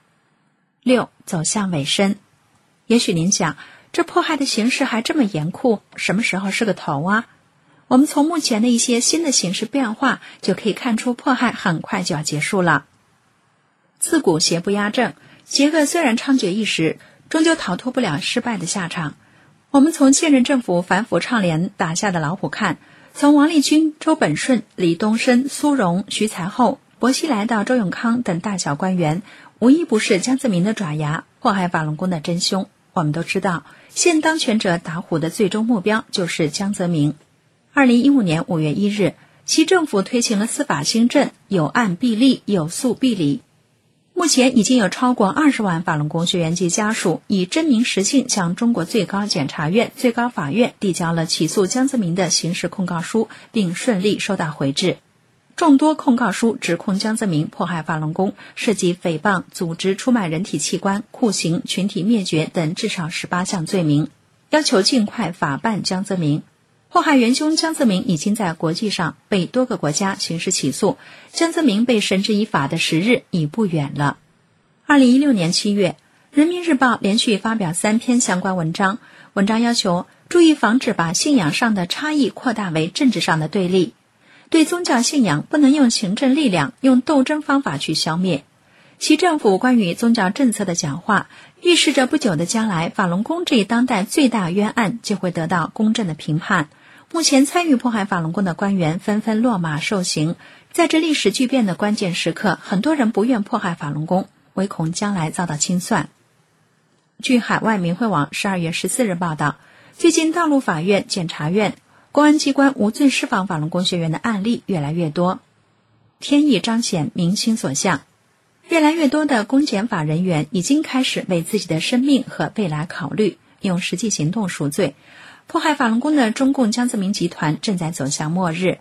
？6. 走向尾声。也许您想，这迫害的形式还这么严酷，什么时候是个头啊？我们从目前的一些新的形势变化就可以看出，迫害很快就要结束了。自古邪不压正，邪恶虽然猖獗一时，终究逃脱不了失败的下场。我们从现任政府反腐倡廉打下的老虎看，从王立军、周本顺、李东升、苏荣、徐才厚、薄熙来到周永康等大小官员，无一不是江泽民的爪牙，迫害法轮功的真凶。我们都知道，现当权者打虎的最终目标就是江泽民。2015年5月1日，其政府推行了司法新政，有案必立，有诉必理。目前已经有超过20万法轮功学员及家属以真名实姓向中国最高检察院、最高法院递交了起诉江泽民的刑事控告书，并顺利收到回执。众多控告书指控江泽民迫害法轮功，涉及诽谤、组织出卖人体器官、酷刑、群体灭绝等至少18项罪名，要求尽快法办江泽民。迫害元凶江泽民已经在国际上被多个国家刑事起诉，江泽民被绳之以法的时日已不远了。2016年7月，人民日报连续发表3篇相关文章，文章要求注意防止把信仰上的差异扩大为政治上的对立，对宗教信仰不能用行政力量、用斗争方法去消灭。其政府关于宗教政策的讲话，预示着不久的将来，法轮功这一当代最大冤案就会得到公正的评判。目前参与迫害法轮功的官员纷纷落马受刑，在这历史巨变的关键时刻，很多人不愿迫害法轮功，唯恐将来遭到清算。据海外明慧网12月14日报道，最近大陆法院、检察院、公安机关无罪释放法轮功学员的案例越来越多。天意彰显民心所向，越来越多的公检法人员已经开始为自己的生命和未来考虑，用实际行动赎罪。迫害法轮功的中共江泽民集团正在走向末日。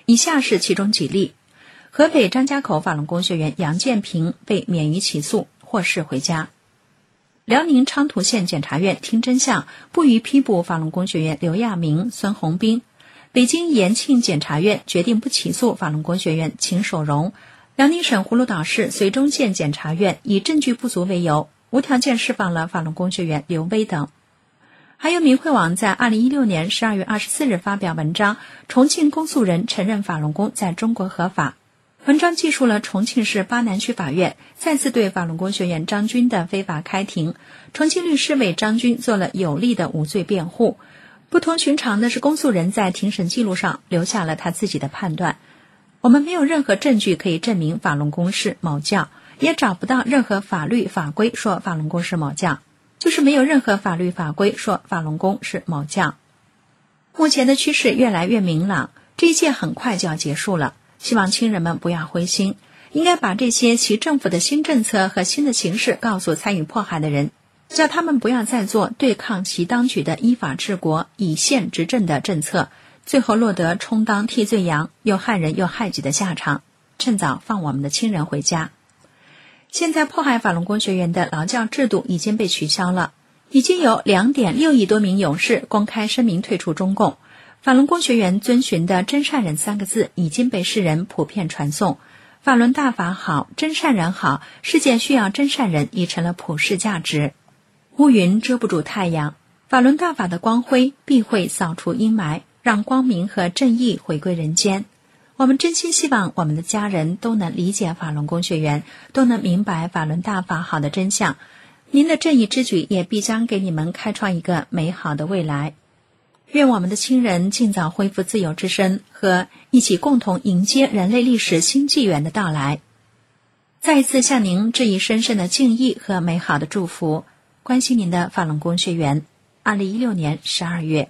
以下是其中几例：合肥张家口法轮功学员杨建平被免于起诉，获释回家；辽宁昌图县检察院听真相，不予批捕法轮功学员刘亚明、孙宏斌；北京延庆检察院决定不起诉法轮功学员秦守荣；辽宁省葫芦岛市绥中县检察院以证据不足为由，无条件释放了法轮功学员刘威等。还有明慧网在2016年12月24日发表文章，重庆公诉人承认法轮功在中国合法。文章记述了重庆市巴南区法院再次对法轮功学员张军的非法开庭，重庆律师为张军做了有力的无罪辩护。不同寻常的是，公诉人在庭审记录上留下了他自己的判断：我们没有任何证据可以证明法轮功是某教，也找不到任何法律法规说法轮功是某教，就是没有任何法律法规说法轮功是某教。目前的趋势越来越明朗，这一切很快就要结束了，希望亲人们不要灰心，应该把这些其政府的新政策和新的形势告诉参与迫害的人，叫他们不要再做对抗其当局的依法治国、以宪执政的政策，最后落得充当替罪羊，又害人又害己的下场，趁早放我们的亲人回家。现在迫害法轮功学员的劳教制度已经被取消了，已经有 2.6 亿多名勇士公开声明退出中共。法轮功学员遵循的真善忍3个字已经被世人普遍传颂，法轮大法好，真善人好，世界需要真善人已成了普世价值。乌云遮不住太阳，法轮大法的光辉必会扫除阴霾，让光明和正义回归人间。我们真心希望我们的家人都能理解法轮功学员，都能明白法轮大法好的真相。您的正义之举也必将给你们开创一个美好的未来。愿我们的亲人尽早恢复自由之身，和一起共同迎接人类历史新纪元的到来。再一次向您致以深深的敬意和美好的祝福。关心您的法轮功学员，2016年12月。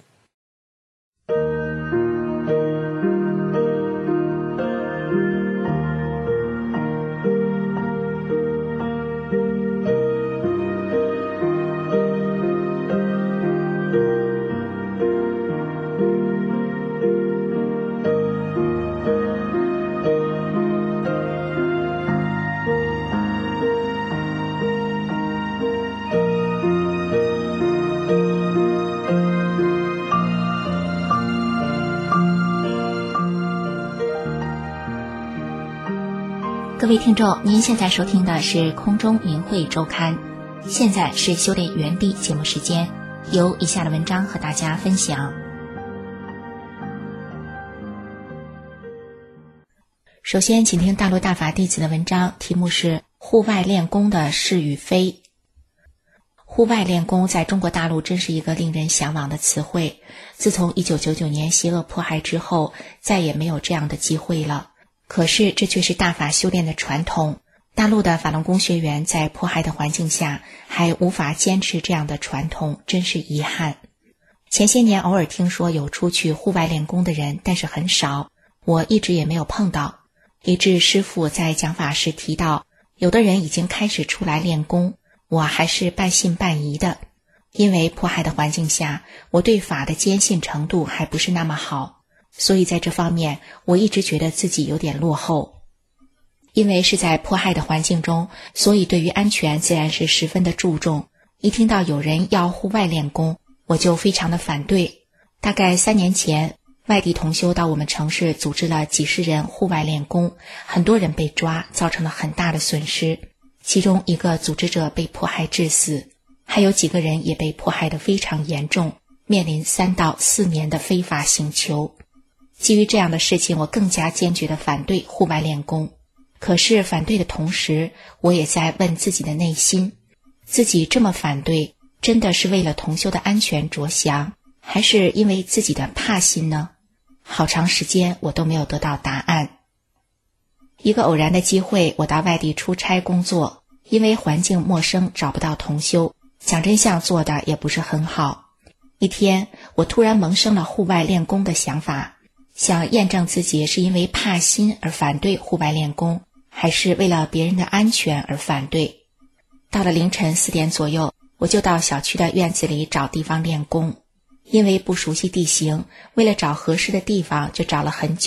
各位听众，您现在收听的是空中明慧周刊，现在是修炼原地节目时间，由以下的文章和大家分享。首先请听大陆大法弟子的文章，题目是户外练功的是与非。户外练功在中国大陆真是一个令人向往的词汇，自从1999年邪恶迫害之后，再也没有这样的机会了。可是这却是大法修炼的传统，大陆的法轮功学员在迫害的环境下还无法坚持这样的传统，真是遗憾。前些年偶尔听说有出去户外练功的人，但是很少，我一直也没有碰到。以致师父在讲法时提到，有的人已经开始出来练功，我还是半信半疑的。因为迫害的环境下，我对法的坚信程度还不是那么好，所以在这方面我一直觉得自己有点落后。因为是在迫害的环境中，所以对于安全自然是十分的注重。一听到有人要户外练功，我就非常的反对。大概3年前，外地同修到我们城市组织了几十人户外练功，很多人被抓，造成了很大的损失。其中一个组织者被迫害致死，还有几个人也被迫害得非常严重，面临3到4年的非法刑求。基于这样的事情，我更加坚决地反对户外练功。可是反对的同时，我也在问自己的内心，自己这么反对，真的是为了同修的安全着想，还是因为自己的怕心呢？好长时间我都没有得到答案。一个偶然的机会，我到外地出差工作，因为环境陌生，找不到同修，讲真相做的也不是很好。一天，我突然萌生了户外练功的想法，想验证自己是因为怕心而反对户外练功，还是为了别人的安全而反对。到了凌晨4点左右，我就到小区的院子里找地方练功。因为不熟悉地形，为了找合适的地方就找了很久，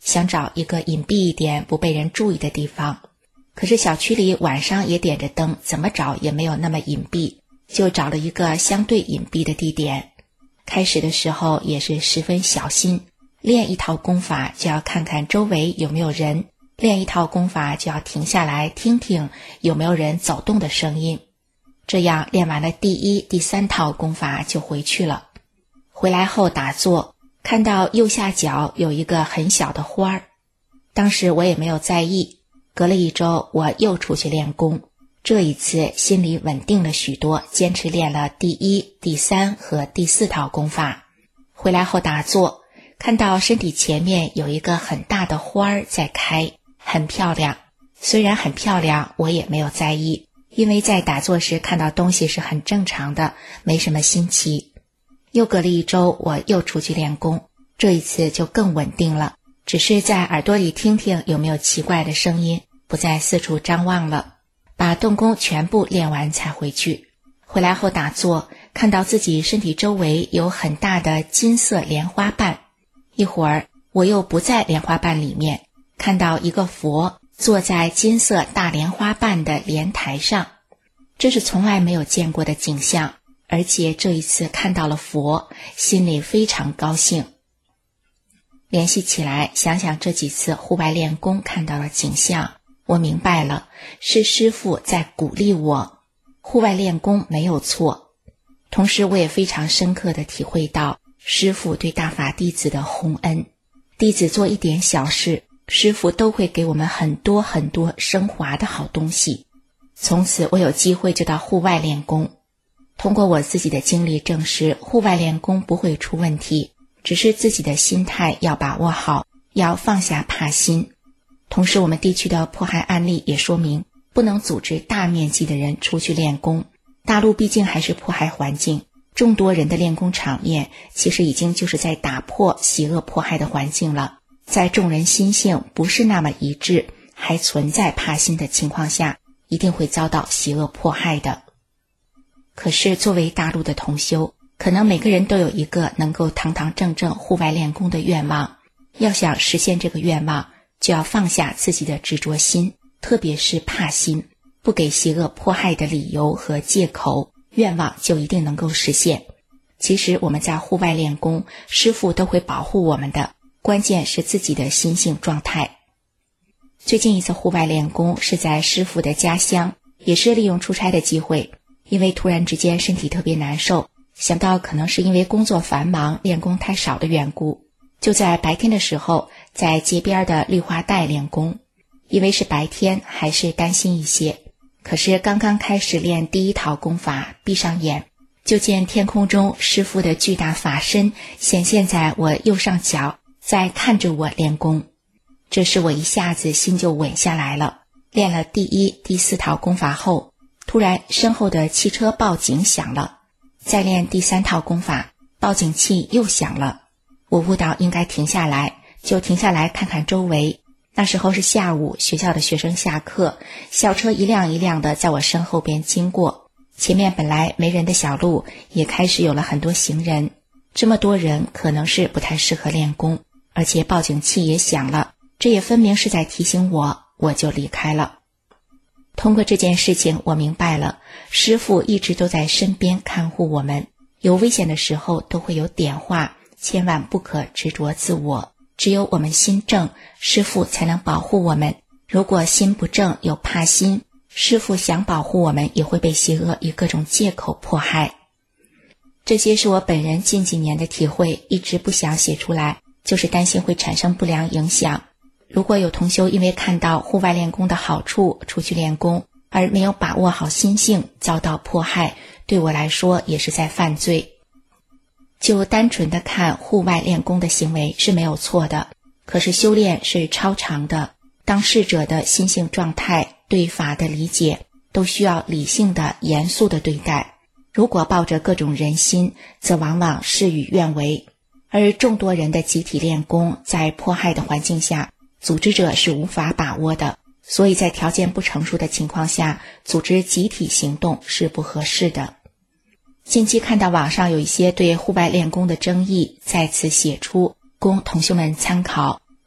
想找一个隐蔽一点不被人注意的地方。可是小区里晚上也点着灯，怎么找也没有那么隐蔽，就找了一个相对隐蔽的地点。开始的时候也是十分小心，练一套功法就要看看周围有没有人，练一套功法就要停下来听听有没有人走动的声音。这样练完了第一、第三套功法就回去了。回来后打坐，看到右下角有一个很小的花儿，当时我也没有在意。隔了1周，我又出去练功，这一次心里稳定了许多，坚持练了第一、第三和第4套功法。回来后打坐，看到身体前面有一个很大的花儿在开，很漂亮。虽然很漂亮，我也没有在意，因为在打坐时看到东西是很正常的，没什么新奇。又隔了1周，我又出去练功，这一次就更稳定了，只是在耳朵里听听有没有奇怪的声音，不再四处张望了。把动功全部练完才回去。回来后打坐，看到自己身体周围有很大的金色莲花瓣。一会儿我又不在莲花瓣里面，看到一个佛坐在金色大莲花瓣的莲台上，这是从来没有见过的景象，而且这一次看到了佛，心里非常高兴。联系起来，想想这几次户外练功看到的景象，我明白了，是师父在鼓励我，户外练功没有错。同时我也非常深刻地体会到师父对大法弟子的洪恩，弟子做一点小事，师父都会给我们很多很多升华的好东西。从此我有机会就到户外练功，通过我自己的经历证实，户外练功不会出问题，只是自己的心态要把握好，要放下怕心。同时我们地区的迫害案例也说明，不能组织大面积的人出去练功。大陆毕竟还是迫害环境，众多人的练功场面其实已经就是在打破邪恶迫害的环境了。在众人心性不是那么一致，还存在怕心的情况下，一定会遭到邪恶迫害的。可是作为大陆的同修，可能每个人都有一个能够堂堂正正户外练功的愿望，要想实现这个愿望，就要放下自己的执着心，特别是怕心，不给邪恶迫害的理由和借口，愿望就一定能够实现。其实我们在户外练功，师父都会保护我们的，关键是自己的心性状态。最近一次户外练功是在师父的家乡，也是利用出差的机会，因为突然之间身体特别难受，想到可能是因为工作繁忙，练功太少的缘故，就在白天的时候在街边的绿化带练功。因为是白天，还是担心一些。可是刚刚开始练第一套功法，闭上眼，就见天空中师父的巨大法身显现在我右上角，在看着我练功。这时我一下子心就稳下来了。练了第一、第4套功法后，突然身后的汽车报警响了。再练第3套功法，报警器又响了。我悟到应该停下来，就停下来看看周围。那时候是下午，学校的学生下课，校车一辆一辆的在我身后边经过，前面本来没人的小路也开始有了很多行人。这么多人可能是不太适合练功，而且报警器也响了，这也分明是在提醒我，我就离开了。通过这件事情，我明白了，师父一直都在身边看护我们，有危险的时候都会有点化，千万不可执着自我。只有我们心正，师父才能保护我们。如果心不正，有怕心，师父想保护我们，也会被邪恶以各种借口迫害。这些是我本人近几年的体会，一直不想写出来，就是担心会产生不良影响。如果有同修因为看到户外练功的好处出去练功，而没有把握好心性，遭到迫害，对我来说也是在犯罪。就单纯的看户外练功的行为是没有错的，可是修炼是超常的，当事者的心性状态、对法的理解都需要理性的、严肃的对待。如果抱着各种人心，则往往事与愿违。而众多人的集体练功，在迫害的环境下，组织者是无法把握的，所以在条件不成熟的情况下，组织集体行动是不合适的。近期看到网上有一些对户外练功的争议，在此写出供同修们参考，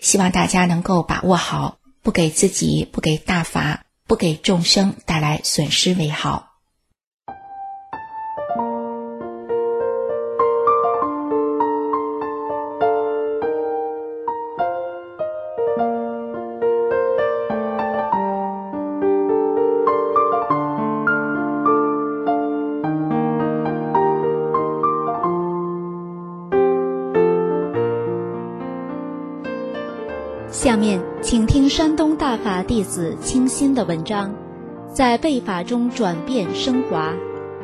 希望大家能够把握好，不给自己、不给大法、不给众生带来损失为好。 下面请听山东大法弟子清新的文章，在背法中转变升华。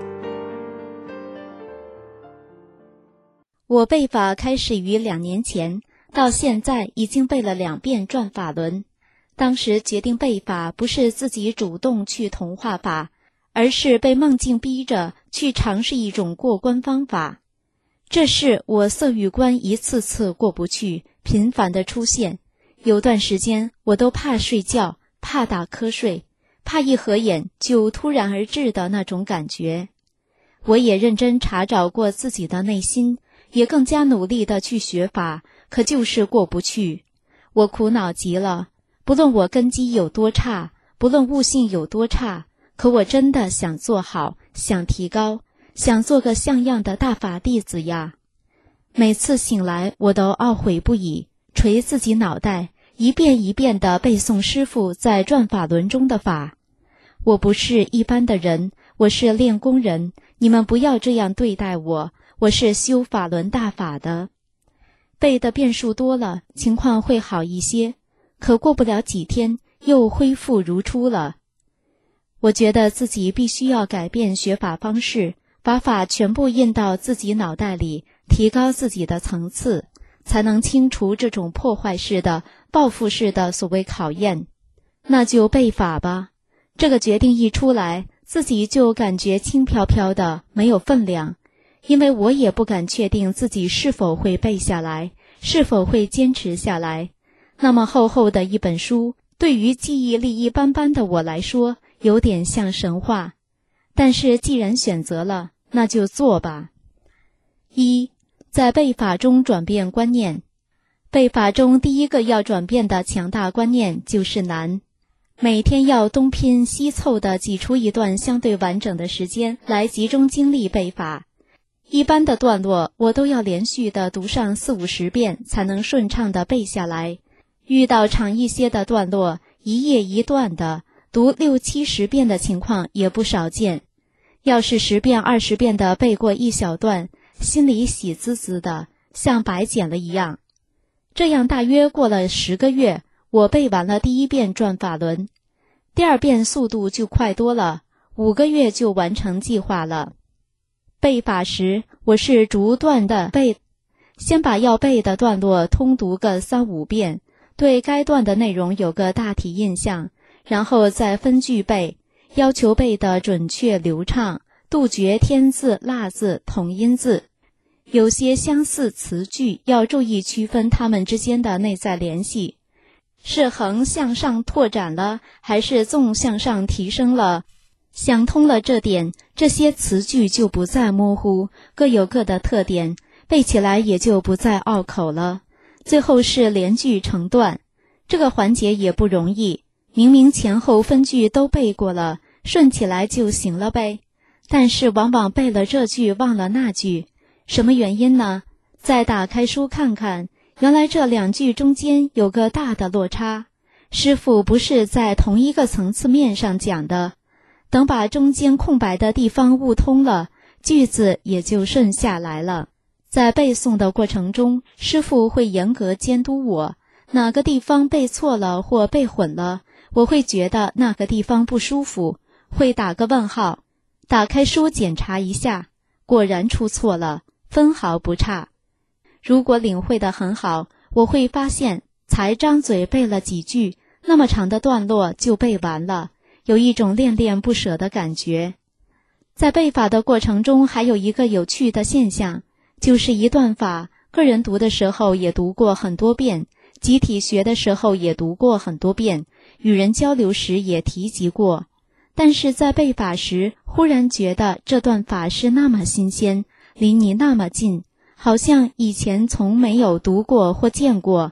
我背法开始于2年前，到现在已经背了2遍转法轮。当时决定背法不是自己主动去同化法，而是被梦境逼着去尝试一种过关方法。这是我色欲关一次次过不去，频繁的出现。有段时间我都怕睡觉，怕打瞌睡，怕一合眼就突然而至的那种感觉。我也认真查找过自己的内心，也更加努力地去学法，可就是过不去。我苦恼极了，不论我根基有多差，不论悟性有多差，可我真的想做好，想提高，想做个像样的大法弟子呀。每次醒来我都懊悔不已，捶自己脑袋，一遍一遍地背诵师父在转法轮中的法。我不是一般的人，我是练功人，你们不要这样对待我，我是修法轮大法的。背的遍数多了，情况会好一些，可过不了几天又恢复如初了。我觉得自己必须要改变学法方式，把法全部印到自己脑袋里，提高自己的层次，才能清除这种破坏式的、报复式的所谓考验。那就背法吧。这个决定一出来，自己就感觉轻飘飘的，没有分量。因为我也不敢确定自己是否会背下来，是否会坚持下来。那么厚厚的一本书，对于记忆力一般般的我来说，有点像神话。但是既然选择了，那就做吧。1，在背法中转变观念。背法中第一个要转变的强大观念就是难。每天要东拼西凑地挤出一段相对完整的时间来集中精力背法。一般的段落我都要连续地读上40-50遍才能顺畅地背下来。遇到长一些的段落，一页一段的读60-70遍的情况也不少见。要是10遍20遍的背过一小段，心里喜滋滋的，像白捡了一样。这样大约过了10个月，我背完了第1遍转法轮。第2遍速度就快多了，5个月就完成计划了。背法时，我是逐段的背，先把要背的段落通读个3-5遍，对该段的内容有个大体印象，然后再分句背，要求背的准确流畅，杜绝添字、落字、同音字。有些相似词句要注意区分它们之间的内在联系，是横向上拓展了，还是纵向上提升了？想通了这点，这些词句就不再模糊，各有各的特点，背起来也就不再拗口了。最后是连句成段，这个环节也不容易，明明前后分句都背过了，顺起来就行了呗。但是往往背了这句忘了那句，什么原因呢？再打开书看看，原来这2句中间有个大的落差，师父不是在同一个层次面上讲的。等把中间空白的地方悟通了，句子也就顺下来了。在背诵的过程中，师父会严格监督我，哪个地方背错了或背混了，我会觉得那个地方不舒服，会打个问号，打开书检查一下，果然出错了，分毫不差。如果领会得很好，我会发现才张嘴背了几句，那么长的段落就背完了，有一种恋恋不舍的感觉。在背法的过程中，还有一个有趣的现象，就是一段法，个人读的时候也读过很多遍，集体学的时候也读过很多遍，与人交流时也提及过。但是在背法时，忽然觉得这段法是那么新鲜，离你那么近，好像以前从没有读过或见过。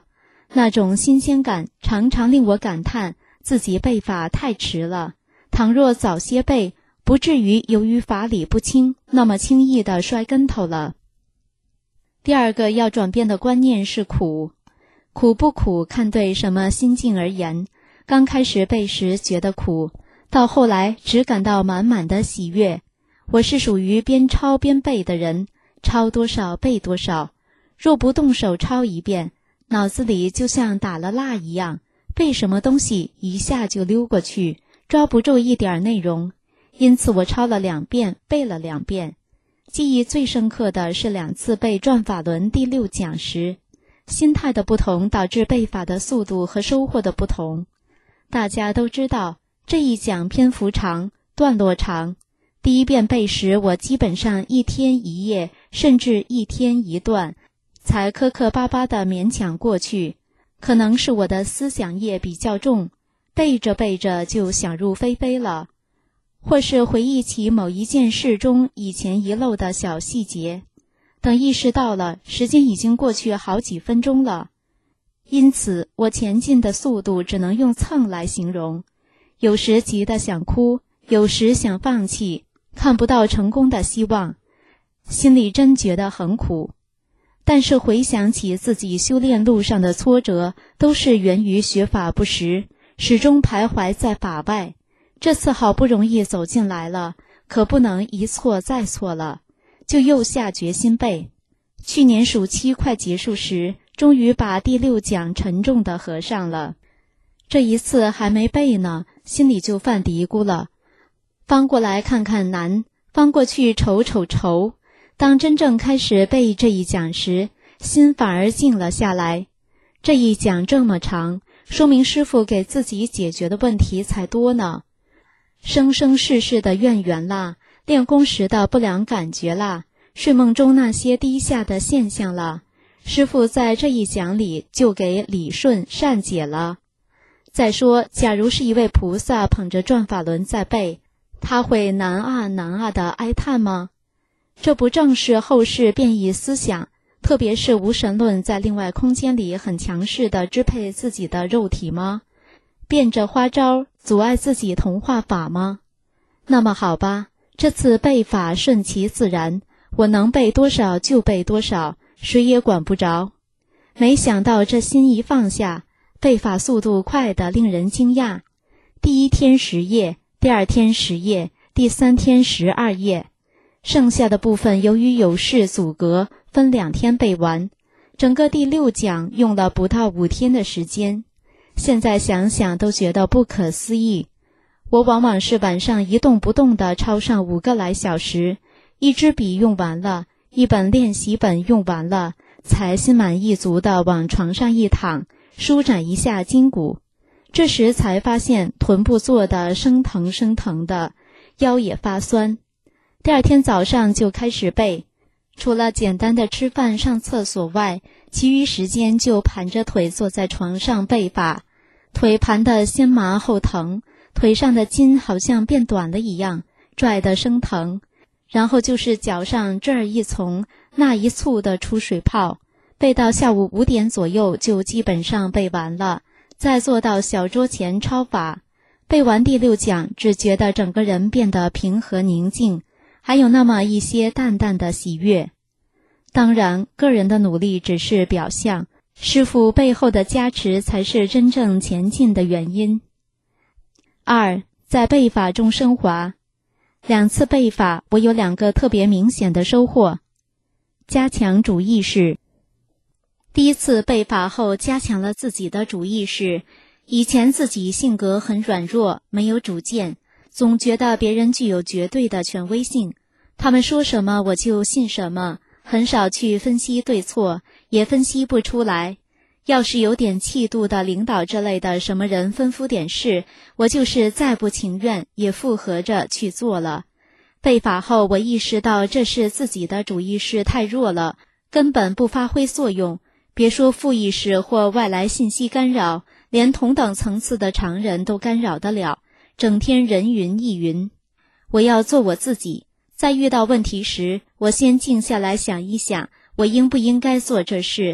那种新鲜感常常令我感叹自己背法太迟了，倘若早些背，不至于由于法理不清，那么轻易地摔跟头了。第二个要转变的观念是苦。苦不苦看对什么心境而言，刚开始背时觉得苦，到后来只感到满满的喜悦。我是属于边抄边背的人，抄多少背多少，若不动手抄一遍，脑子里就像打了蜡一样，背什么东西一下就溜过去，抓不住一点内容。因此我抄了2遍，背了2遍。记忆最深刻的是2次背转法轮第6讲时，心态的不同导致背法的速度和收获的不同。大家都知道，这一讲篇幅长，段落长。第1遍背时，我基本上1天1夜，甚至1天1段，才磕磕巴巴地勉强过去。可能是我的思想业比较重，背着背着就想入非非了，或是回忆起某一件事中以前遗漏的小细节，等意识到了，时间已经过去好几分钟了。因此我前进的速度只能用蹭来形容，有时急得想哭，有时想放弃，看不到成功的希望，心里真觉得很苦。但是回想起自己修炼路上的挫折，都是源于学法不实，始终徘徊在法外。这次好不容易走进来了，可不能一错再错了，就又下决心背。去年暑期快结束时，终于把第6讲沉重地合上了。这一次还没背呢，心里就犯嘀咕了。翻过来看看难，翻过去瞅瞅愁。当真正开始背这一讲时，心反而静了下来。这一讲这么长，说明师父给自己解决的问题才多呢。生生世世的怨缘啦，练功时的不良感觉啦，睡梦中那些低下的现象啦，师父在这一讲里就给理顺善解了。再说，假如是一位菩萨捧着转法轮在背，他会难啊难啊的哀叹吗？这不正是后世变异思想，特别是无神论在另外空间里很强势地支配自己的肉体吗？变着花招阻碍自己同化法吗？那么好吧，这次背法顺其自然，我能背多少就背多少，谁也管不着。没想到这心一放下，背法速度快得令人惊讶。第1天10页，第2天10页，第3天12页。剩下的部分由于有事阻隔，分2天背完。整个第6讲用了不到5天的时间。现在想想都觉得不可思议。我往往是晚上一动不动地抄上5个来小时，一支笔用完了，一本练习本用完了，才心满意足地往床上一躺，舒展一下筋骨。这时才发现臀部坐得生疼生疼的，腰也发酸。第2天早上就开始背，除了简单的吃饭上厕所外，其余时间就盘着腿坐在床上背法。腿盘得先麻后疼，腿上的筋好像变短了一样，拽得生疼。然后就是脚上这儿一丛那一簇的出水泡，背到下午5点左右就基本上背完了，再坐到小桌前抄法。背完第6讲，只觉得整个人变得平和宁静，还有那么一些淡淡的喜悦。当然，个人的努力只是表象，师父背后的加持才是真正前进的原因。2. 在背法中升华。2次背法，我有2个特别明显的收获。加强主意识。第1次背法后，加强了自己的主意识。以前自己性格很软弱，没有主见，总觉得别人具有绝对的权威性，他们说什么我就信什么，很少去分析对错，也分析不出来。要是有点气度的领导之类的什么人吩咐点事，我就是再不情愿也附和着去做了。背法后，我意识到这是自己的主意识太弱了，根本不发挥作用，别说副意识或外来信息干扰，连同等层次的常人都干扰得了，整天人云亦云。我要做我自己，在遇到问题时，我先静下来想一想，我应不应该做这事。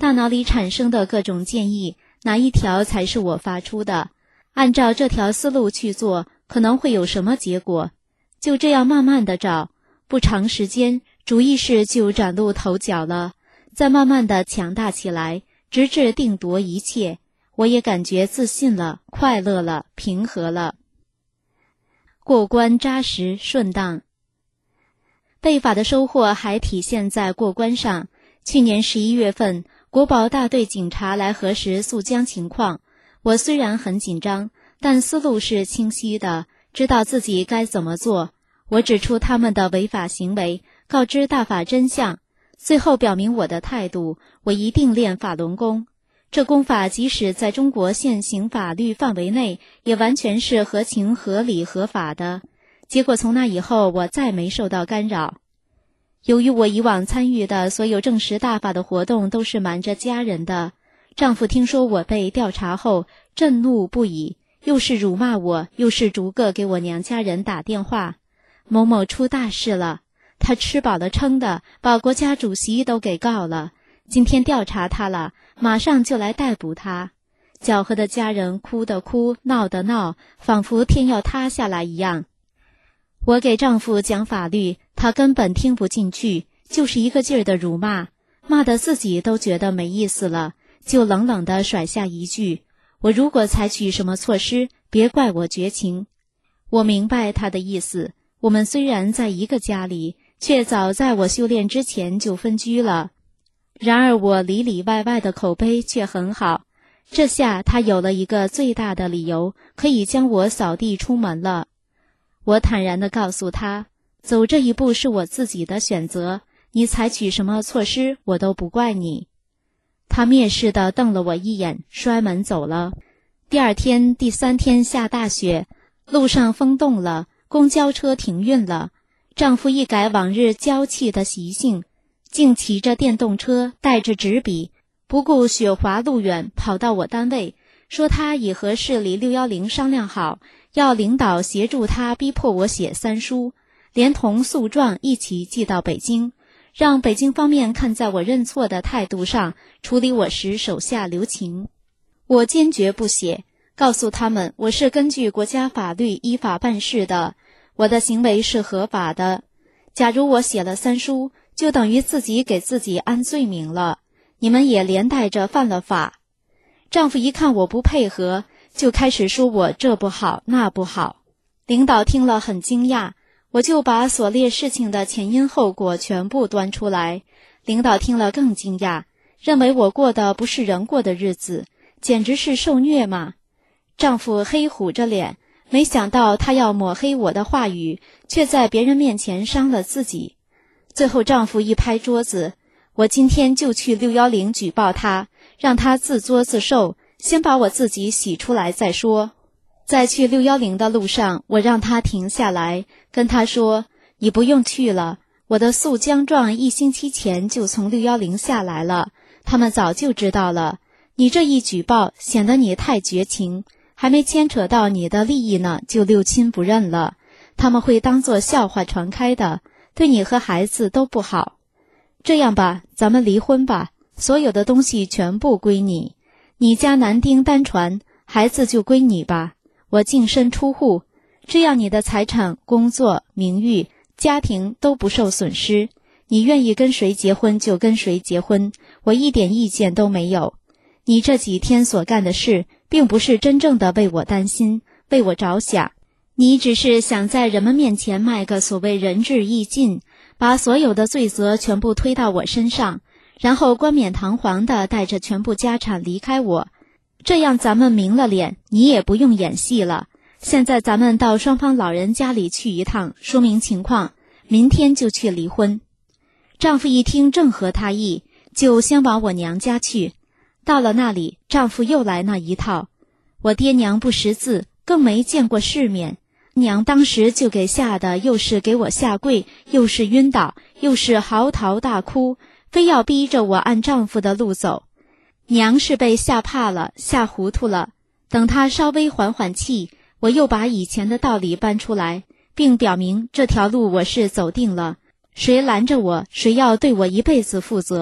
大脑里产生的各种建议，哪一条才是我发出的？按照这条思路去做，可能会有什么结果？就这样慢慢的找，不长时间，主意识就崭露头角了，再慢慢的强大起来，直至定夺一切。我也感觉自信了，快乐了，平和了。过关扎实顺当。背法的收获还体现在过关上。去年11月份，国保大队警察来核实肃江情况，我虽然很紧张，但思路是清晰的，知道自己该怎么做。我指出他们的违法行为，告知大法真相，最后表明我的态度，我一定练法轮功。这功法即使在中国现行法律范围内，也完全是合情合理合法的。结果从那以后，我再没受到干扰。由于我以往参与的所有证实大法的活动都是瞒着家人的，丈夫听说我被调查后震怒不已，又是辱骂我，又是逐个给我娘家人打电话。某某出大事了，他吃饱了撑的，把国家主席都给告了，今天调查他了，马上就来逮捕他。搅和的家人哭的哭，闹的闹，仿佛天要塌下来一样。我给丈夫讲法律，他根本听不进去，就是一个劲儿的辱骂，骂得自己都觉得没意思了，就冷冷地甩下一句：我如果采取什么措施，别怪我绝情。我明白他的意思，我们虽然在一个家里，却早在我修炼之前就分居了。然而我里里外外的口碑却很好，这下他有了一个最大的理由，可以将我扫地出门了。我坦然地告诉他，走这一步是我自己的选择，你采取什么措施我都不怪你。他蔑视地瞪了我一眼，摔门走了。第二天、第三天下大雪，路上风冻了，公交车停运了。丈夫一改往日娇气的习性，竟骑着电动车，带着纸笔，不顾雪滑路远，跑到我单位，说他已和市里610商量好，要领导协助他逼迫我写3书，连同诉状一起寄到北京，让北京方面看在我认错的态度上，处理我时手下留情。我坚决不写，告诉他们我是根据国家法律依法办事的，我的行为是合法的。假如我写了3书，就等于自己给自己安罪名了，你们也连带着犯了法。丈夫一看我不配合，就开始说我这不好那不好。领导听了很惊讶，我就把所列事情的前因后果全部端出来。领导听了更惊讶，认为我过的不是人过的日子，简直是受虐嘛。丈夫黑虎着脸，没想到他要抹黑我的话语，却在别人面前伤了自己。最后丈夫一拍桌子，我今天就去610举报他，让他自作自受，先把我自己洗出来再说。在去610的路上，我让他停下来，跟他说，你不用去了，我的诉江状1星期前就从610下来了，他们早就知道了，你这一举报显得你太绝情，还没牵扯到你的利益呢，就六亲不认了，他们会当作笑话传开的，对你和孩子都不好。这样吧，咱们离婚吧，所有的东西全部归你，你家男丁单传，孩子就归你吧，我净身出户，这样你的财产、工作、名誉、家庭都不受损失，你愿意跟谁结婚就跟谁结婚，我一点意见都没有。你这几天所干的事，并不是真正的为我担心，为我着想，你只是想在人们面前卖个所谓仁至义尽，把所有的罪责全部推到我身上，然后冠冕堂皇地带着全部家产离开我，这样咱们明了脸，你也不用演戏了。现在咱们到双方老人家里去一趟，说明情况，明天就去离婚。丈夫一听正合他意，就先往我娘家去。到了那里，丈夫又来那一套，我爹娘不识字，更没见过世面，娘当时就给吓得又是给我下跪，又是晕倒，又是嚎啕大哭，非要逼着我按丈夫的路走。娘是被吓怕了，吓糊涂了，等她稍微缓缓气，我又把以前的道理搬出来，并表明这条路我是走定了，谁拦着我，谁要对我一辈子负责。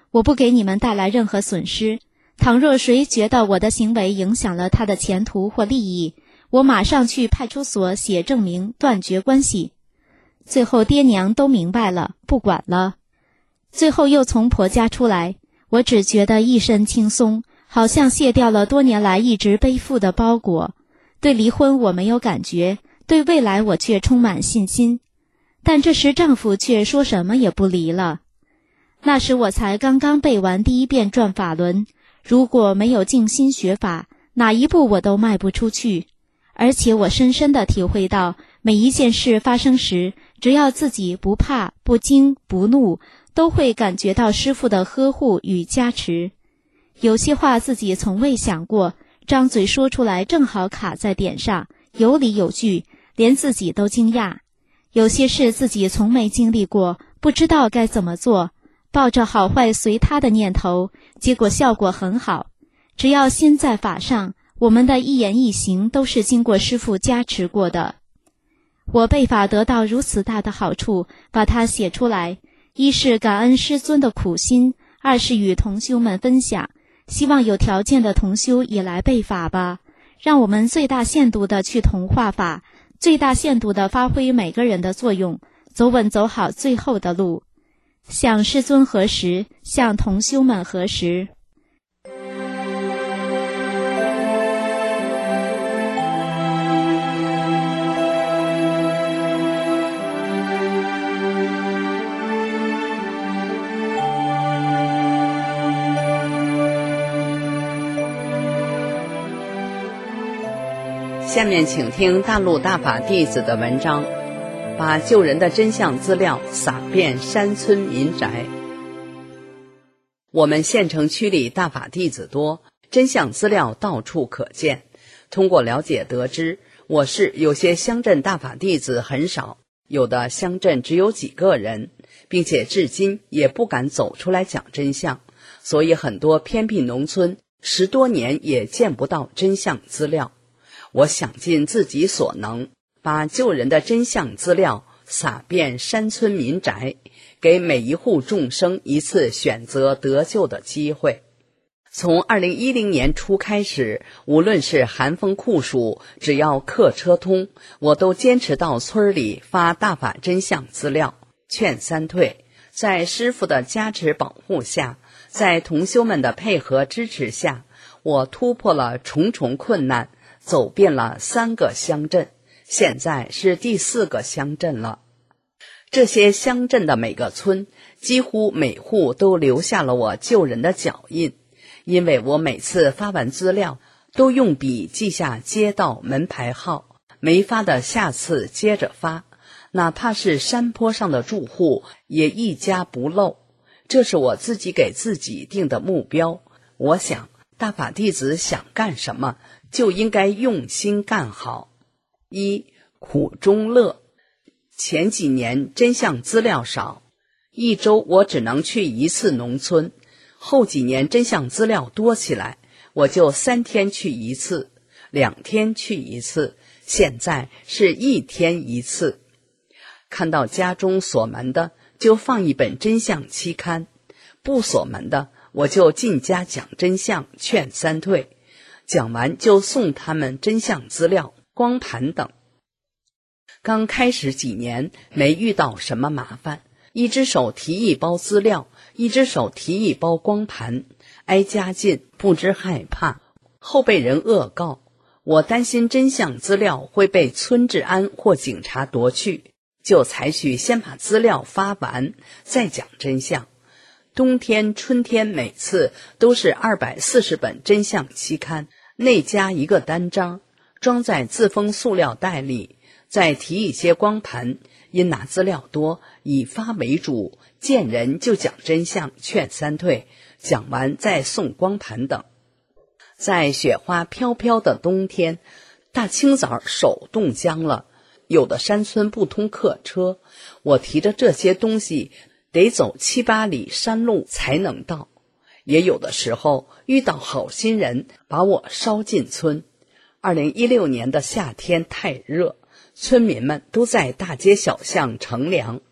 我不给你们带来任何损失。倘若谁觉得我的行为影响了他的前途或利益，我马上去派出所写证明，断绝关系。最后爹娘都明白了，不管了。最后又从婆家出来，我只觉得一身轻松，好像卸掉了多年来一直背负的包裹。对离婚我没有感觉，对未来我却充满信心。但这时丈夫却说什么也不离了。那时我才刚刚背完第一遍转法轮，如果没有静心学法，哪一步我都迈不出去。而且我深深地体会到，每一件事发生时，只要自己不怕、不惊、不怒，都会感觉到师父的呵护与加持。有些话自己从未想过，张嘴说出来正好卡在点上，有理有据，连自己都惊讶。有些事自己从没经历过，不知道该怎么做，抱着好坏随他的念头，结果效果很好。只要心在法上，我们的一言一行都是经过师父加持过的。我背法得到如此大的好处，把它写出来，一是感恩师尊的苦心，二是与同修们分享，希望有条件的同修也来背法吧，让我们最大限度地去同化法，最大限度地发挥每个人的作用，走稳走好最后的路。向师尊核实，向同修们核实。 下面请听大陆大法弟子的文章，把救人的真相资料撒遍山村民宅。我们县城区里大法弟子多，真相资料到处可见。通过了解得知，我市有些乡镇大法弟子很少，有的乡镇只有几个人，并且至今也不敢走出来讲真相，所以很多偏僻农村10多年也见不到真相资料。我想尽自己所能，把救人的真相资料撒遍山村民宅，给每一户众生一次选择得救的机会。从2010年初开始，无论是寒风酷暑，只要客车通，我都坚持到村里发大法真相资料，劝三退。在师父的加持保护下，在同修们的配合支持下，我突破了重重困难，走遍了3个乡镇，现在是第4个乡镇了。这些乡镇的每个村，几乎每户都留下了我救人的脚印，因为我每次发完资料，都用笔记下街道门牌号，没发的下次接着发，哪怕是山坡上的住户，也一家不漏。这是我自己给自己定的目标。我想，大法弟子想干什么，就应该用心干好。1. 苦中乐。前几年真相资料少，1周我只能去1次农村，后几年真相资料多起来，我就3天去1次，2天去1次，现在是1天1次。看到家中锁门的，就放一本真相期刊，不锁门的，我就进家讲真相，劝三退，讲完就送他们真相资料、光盘等。刚开始几年没遇到什么麻烦，一只手提一包资料，一只手提一包光盘，挨家进，不知害怕。后被人恶告，我担心真相资料会被村治安或警察夺去，就采取先把资料发完，再讲真相。冬天、春天每次都是240本真相期刊，内加一个单张，装在自封塑料袋里，再提一些光盘，因拿资料多，以发为主，见人就讲真相，劝三退，讲完再送光盘等。在雪花飘飘的冬天，大清早手冻僵了，有的山村不通客车，我提着这些东西得走7、8里山路才能到。也有的时候遇到好心人把我捎进村。2016年的夏天太热，村民们都在大街小巷乘凉，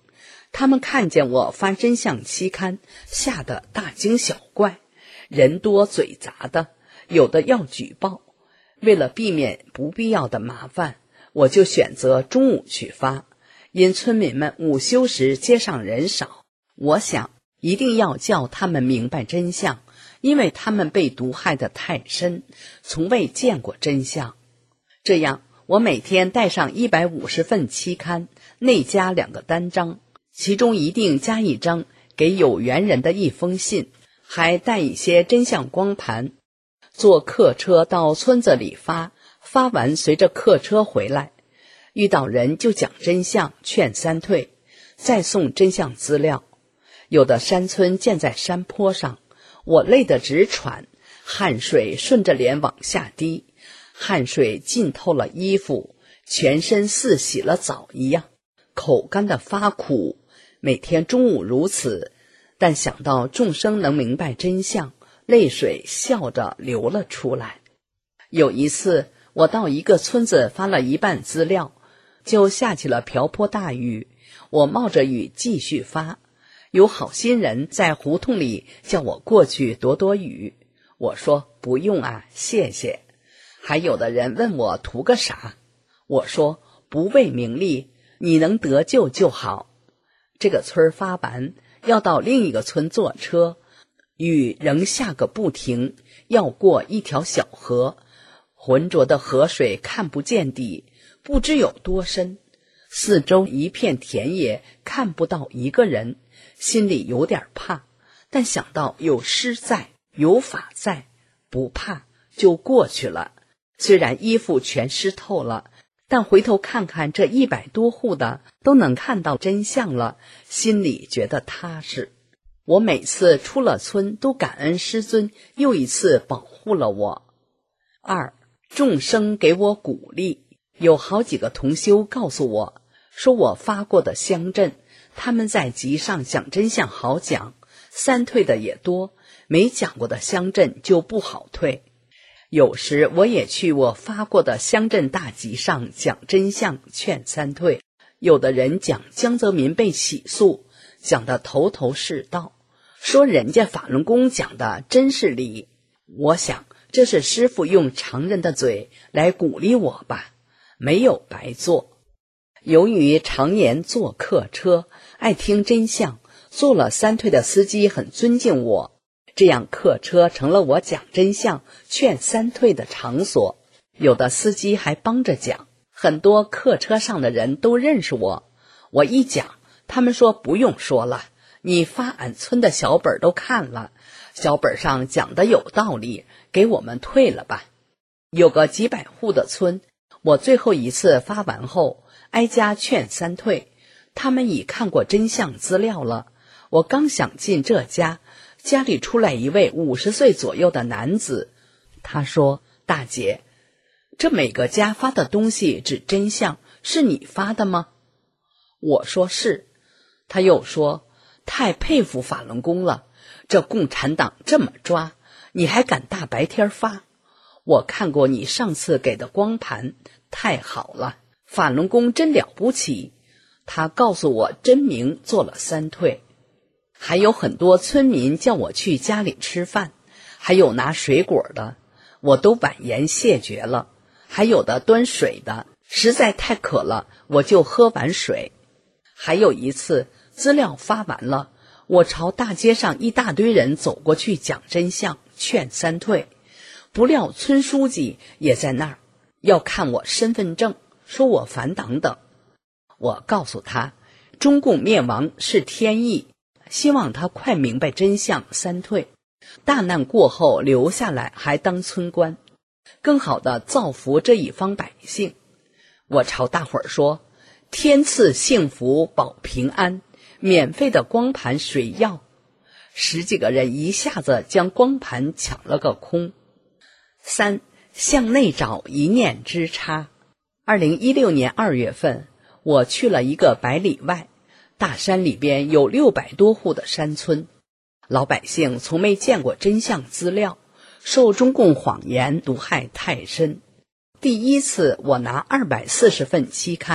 他们看见我发真相期刊，吓得大惊小怪，人多嘴杂的，有的要举报。为了避免不必要的麻烦，我就选择中午去发，因村民们午休时街上人少，我想一定要叫他们明白真相，因为他们被毒害得太深，从未见过真相。这样，我每天带上150份期刊，内加2个单张，其中一定加一张给有缘人的一封信，还带一些真相光盘，坐客车到村子里发完随着客车回来，遇到人就讲真相，劝三退，再送真相资料。有的山村建在山坡上，我累得直喘，汗水顺着脸往下滴，汗水浸透了衣服，全身似洗了澡一样，口干得发苦。每天中午如此，但想到众生能明白真相，泪水笑着流了出来。有一次，我到一个村子发了一半资料，就下起了瓢泼大雨，我冒着雨继续发。有好心人在胡同里叫我过去躲雨，我说不用啊，谢谢。还有的人问我图个啥，我说不为名利，你能得救就好。这个村发完，要到另一个村坐车，雨仍下个不停，要过一条小河，浑浊的河水看不见底，不知有多深，四周一片田野，看不到一个人，心里有点怕，但想到有师在，有法在，不怕就过去了。虽然衣服全湿透了，但回头看看这100多户的都能看到真相了，心里觉得踏实。我每次出了村都感恩师尊又一次保护了我。2. 众生给我鼓励。有好几个同修告诉我，说我发过的乡镇，他们在集上讲真相好讲，三退的也多，没讲过的乡镇就不好退。有时我也去我发过的乡镇大集上讲真相，劝三退。有的人讲江泽民被起诉，讲得头头是道，说人家法轮功讲的真是理。我想这是师父用常人的嘴来鼓励我吧，没有白做。由于常年坐客车，爱听真相，做了三退的司机很尊敬我，这样客车成了我讲真相劝三退的场所。有的司机还帮着讲，很多客车上的人都认识我。我一讲，他们说不用说了，你发俺村的小本都看了，小本上讲的有道理，给我们退了吧。有个几百户的村，我最后一次发完后，挨家劝三退，他们已看过真相资料了。我刚想进这家，家里出来一位50岁左右的男子，他说：大姐，这每个家发的东西指真相，是你发的吗？我说是。他又说：太佩服法轮功了，这共产党这么抓，你还敢大白天发？我看过你上次给的光盘，太好了，法轮功真了不起。他告诉我真名，做了三退。还有很多村民叫我去家里吃饭，还有拿水果的，我都婉言谢绝了。还有的端水的，实在太渴了，我就喝碗水。还有一次资料发完了，我朝大街上一大堆人走过去讲真相，劝三退。不料村书记也在那儿，要看我身份证，说我反党等。我告诉他，中共灭亡是天意，希望他快明白真相，三退。大难过后留下来还当村官，更好的造福这一方百姓。我朝大伙儿说，天赐幸福保平安，免费的光盘谁要？10几个人一下子将光盘抢了个空。3. 向内找一念之差。2016年2月份，我去了一个100里外，大山里边有600多户的山村，老百姓从没见过真相资料，受中共谎言毒害太深。第一次我拿240份期刊，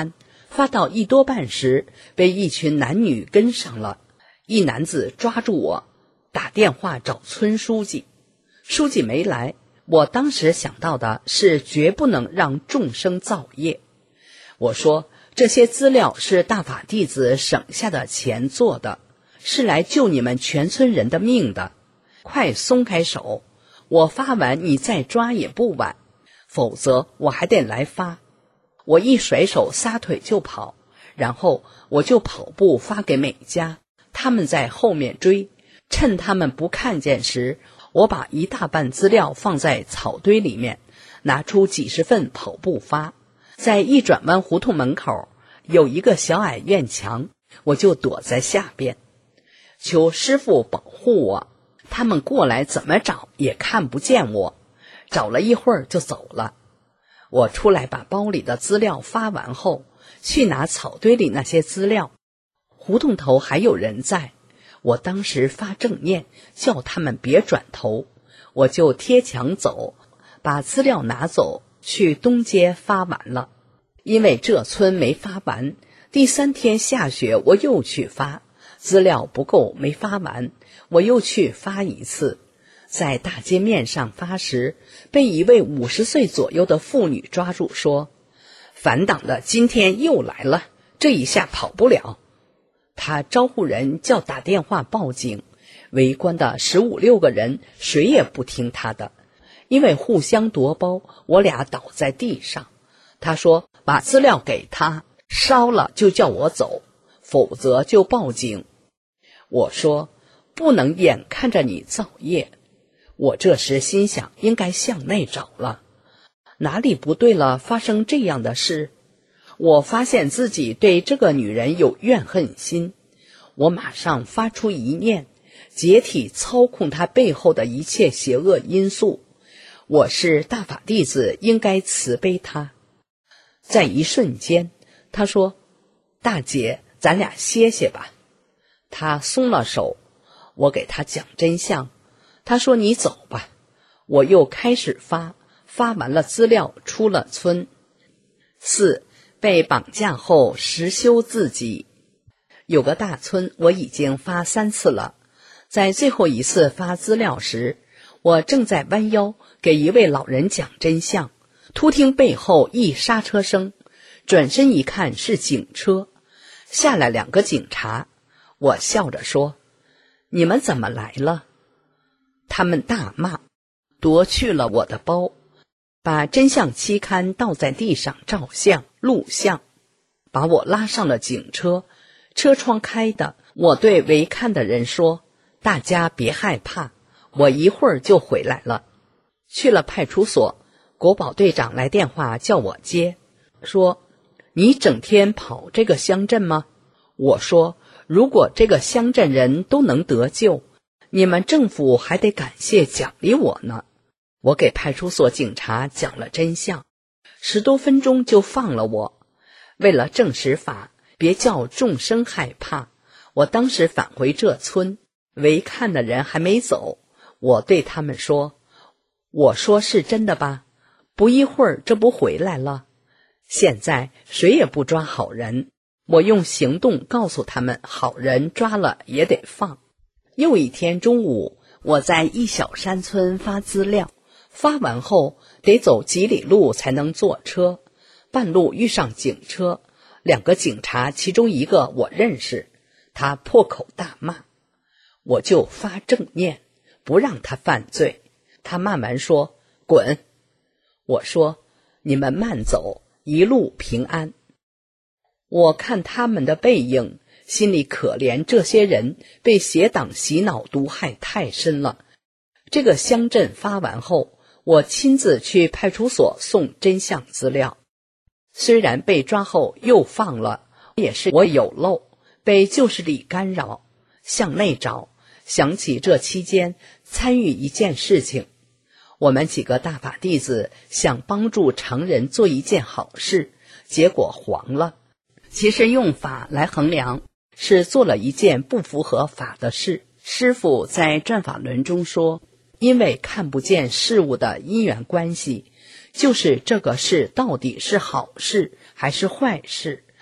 发到一多半时，被一群男女跟上了。一男子抓住我，打电话找村书记。书记没来，我当时想到的是绝不能让众生造业。我说，这些资料是大法弟子省下的钱做的，是来救你们全村人的命的，快松开手，我发完你再抓也不晚，否则我还得来发。我一甩手撒腿就跑，然后我就跑步发给每家，他们在后面追，趁他们不看见时，我把一大半资料放在草堆里面，拿出几十份跑步发。在一转弯胡同门口有一个小矮院墙，我就躲在下边，求师傅保护我。他们过来怎么找也看不见我，找了一会儿就走了。我出来把包里的资料发完后，去拿草堆里那些资料。胡同头还有人在，我当时发正念，叫他们别转头，我就贴墙走，把资料拿走，去东街发完了。因为这村没发完，第3天下雪我又去发，资料不够没发完，我又去发一次。在大街面上发时，被一位50岁左右的妇女抓住，说反党的今天又来了，这一下跑不了。他招呼人叫打电话报警，围观的15、16个人谁也不听他的，因为互相夺包，我俩倒在地上。他说把资料给他，烧了就叫我走，否则就报警。我说不能眼看着你造业。我这时心想应该向内找了，哪里不对了，发生这样的事。我发现自己对这个女人有怨恨心，我马上发出一念，解体操控她背后的一切邪恶因素。我是大法弟子，应该慈悲她。在一瞬间，她说大姐，咱俩歇歇吧。她松了手，我给她讲真相。她说你走吧。我又开始发完了资料，出了村。4. 被绑架后实修自己。有个大村我已经发3次了，在最后一次发资料时，我正在弯腰给一位老人讲真相，突听背后一刹车声，转身一看是警车，下来2个警察。我笑着说你们怎么来了？他们大骂，夺去了我的包，把真相期刊倒在地上照相录像，把我拉上了警车，车窗开的。我对围看的人说大家别害怕，我一会儿就回来了。去了派出所，国保队长来电话叫我接，说你整天跑这个乡镇吗？我说如果这个乡镇人都能得救，你们政府还得感谢奖励我呢。我给派出所警察讲了真相，10多分钟就放了我。为了证实法，别叫众生害怕，我当时返回这村，围看的人还没走，我对他们说，我说是真的吧？不一会儿这不回来了。现在谁也不抓好人，我用行动告诉他们，好人抓了也得放。又一天中午，我在一小山村发资料，发完后得走几里路才能坐车，半路遇上警车，2个警察，其中一个我认识，他破口大骂，我就发正念，不让他犯罪。他骂完说滚。我说你们慢走，一路平安。我看他们的背影，心里可怜这些人被邪党洗脑毒害太深了。这个乡镇发完后，我亲自去派出所送真相资料。虽然被抓后又放了，也是我有漏，被旧势力干扰。向内找，想起这期间参与一件事情，我们几个大法弟子想帮助常人做一件好事，结果黄了。其实用法来衡量，是做了一件不符合法的事。师父在转法轮中说，因为看不见事物的因缘关系，就是这个事到底是好事还是坏事，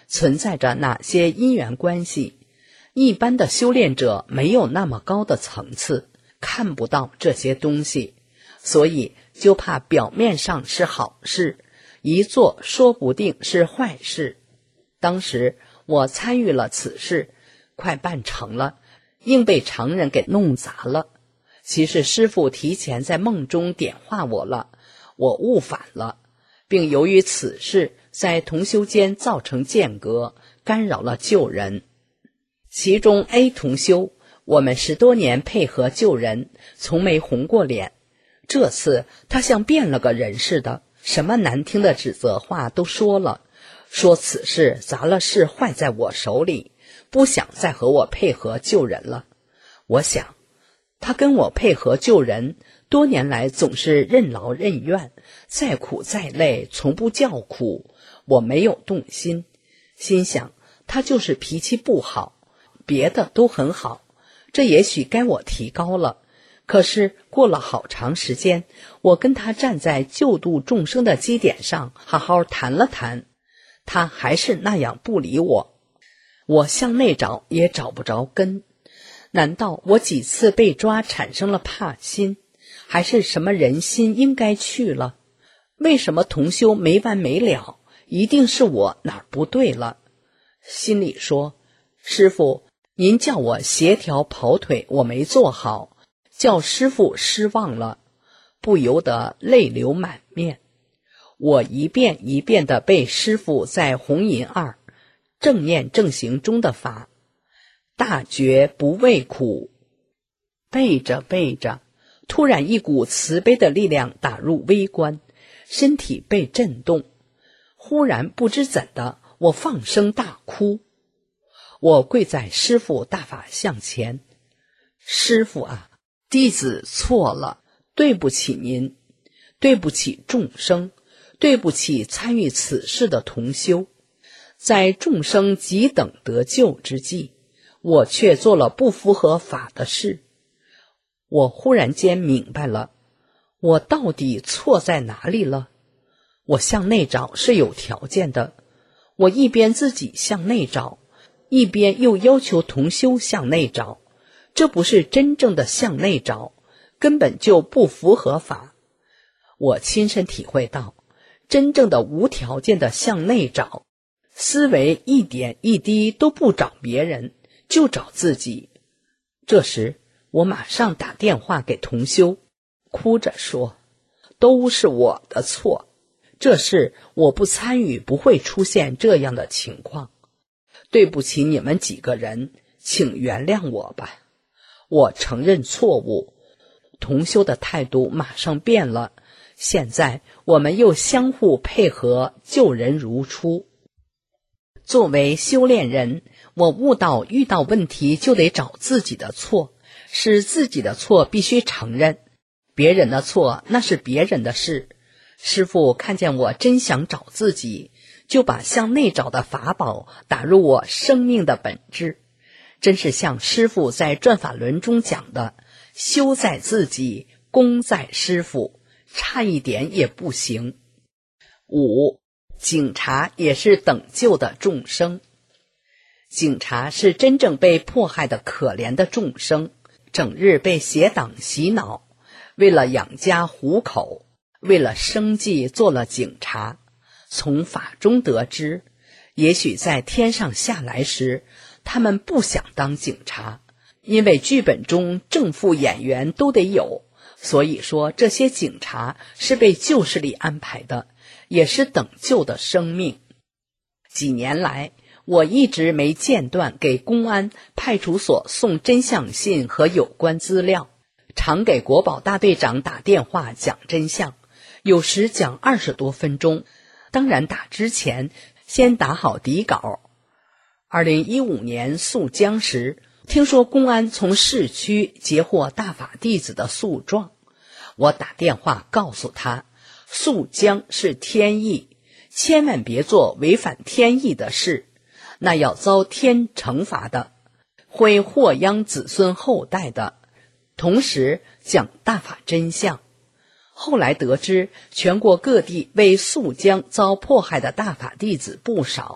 存在着哪些因缘关系。一般的修炼者没有那么高的层次，看不到这些东西，所以就怕表面上是好事，一做说不定是坏事。当时我参与了此事，快办成了，硬被常人给弄砸了。其实师父提前在梦中点化我了，我误返了，并由于此事在同修间造成间隔，干扰了救人。其中 A 同修，我们10多年配合救人，从没红过脸。这次他像变了个人似的，什么难听的指责话都说了，说此事砸了事坏在我手里，不想再和我配合救人了。我想他跟我配合救人，多年来总是任劳任怨，再苦再累从不叫苦，我没有动心，心想他就是脾气不好，别的都很好，这也许该我提高了。可是过了好长时间，我跟他站在救度众生的基点上好好谈了谈，他还是那样不理我，我向内找也找不着根。难道我几次被抓产生了怕心，还是什么人心应该去了？为什么同修没完没了？一定是我哪儿不对了。心里说，师父，您叫我协调跑腿，我没做好，叫师父失望了，不由得泪流满面。我一遍一遍地背师父在红银2正念正行中的法，大觉不畏苦。背着背着，突然一股慈悲的力量打入微观，身体被震动，忽然不知怎的，我放声大哭。我跪在师父大法像前，师父啊，弟子错了，对不起您，对不起众生，对不起参与此事的同修。在众生急等得救之际，我却做了不符合法的事。我忽然间明白了，我到底错在哪里了？我向内找是有条件的，我一边自己向内找，一边又要求同修向内找，这不是真正的向内找，根本就不符合法。我亲身体会到，真正的无条件的向内找，思维一点一滴都不找别人，就找自己。这时我马上打电话给同修，哭着说，都是我的错，这事我不参与不会出现这样的情况，对不起你们几个人，请原谅我吧。我承认错误。同修的态度马上变了，现在我们又相互配合，救人如初。作为修炼人，我悟到遇到问题就得找自己的错，是自己的错必须承认，别人的错那是别人的事。师父看见我真想找自己，就把向内找的法宝打入我生命的本质。真是像师父在转法轮中讲的，修在自己，功在师父，差一点也不行。5. 警察也是等救的众生。警察是真正被迫害的可怜的众生，整日被邪党洗脑，为了养家糊口，为了生计做了警察。从法中得知，也许在天上下来时，他们不想当警察，因为剧本中正副演员都得有，所以说这些警察是被旧势力安排的，也是等救的生命。几年来，我一直没间断给公安派出所送真相信和有关资料，常给国保大队长打电话讲真相，有时讲20多分钟，当然打之前先打好底稿。2015年溯江时，听说公安从市区截获大法弟子的诉状，我打电话告诉他，溯江是天意，千万别做违反天意的事，那要遭天惩罚的，会祸殃子孙后代的。同时讲大法真相。后来得知，全国各地为溯江遭迫害的大法弟子不少，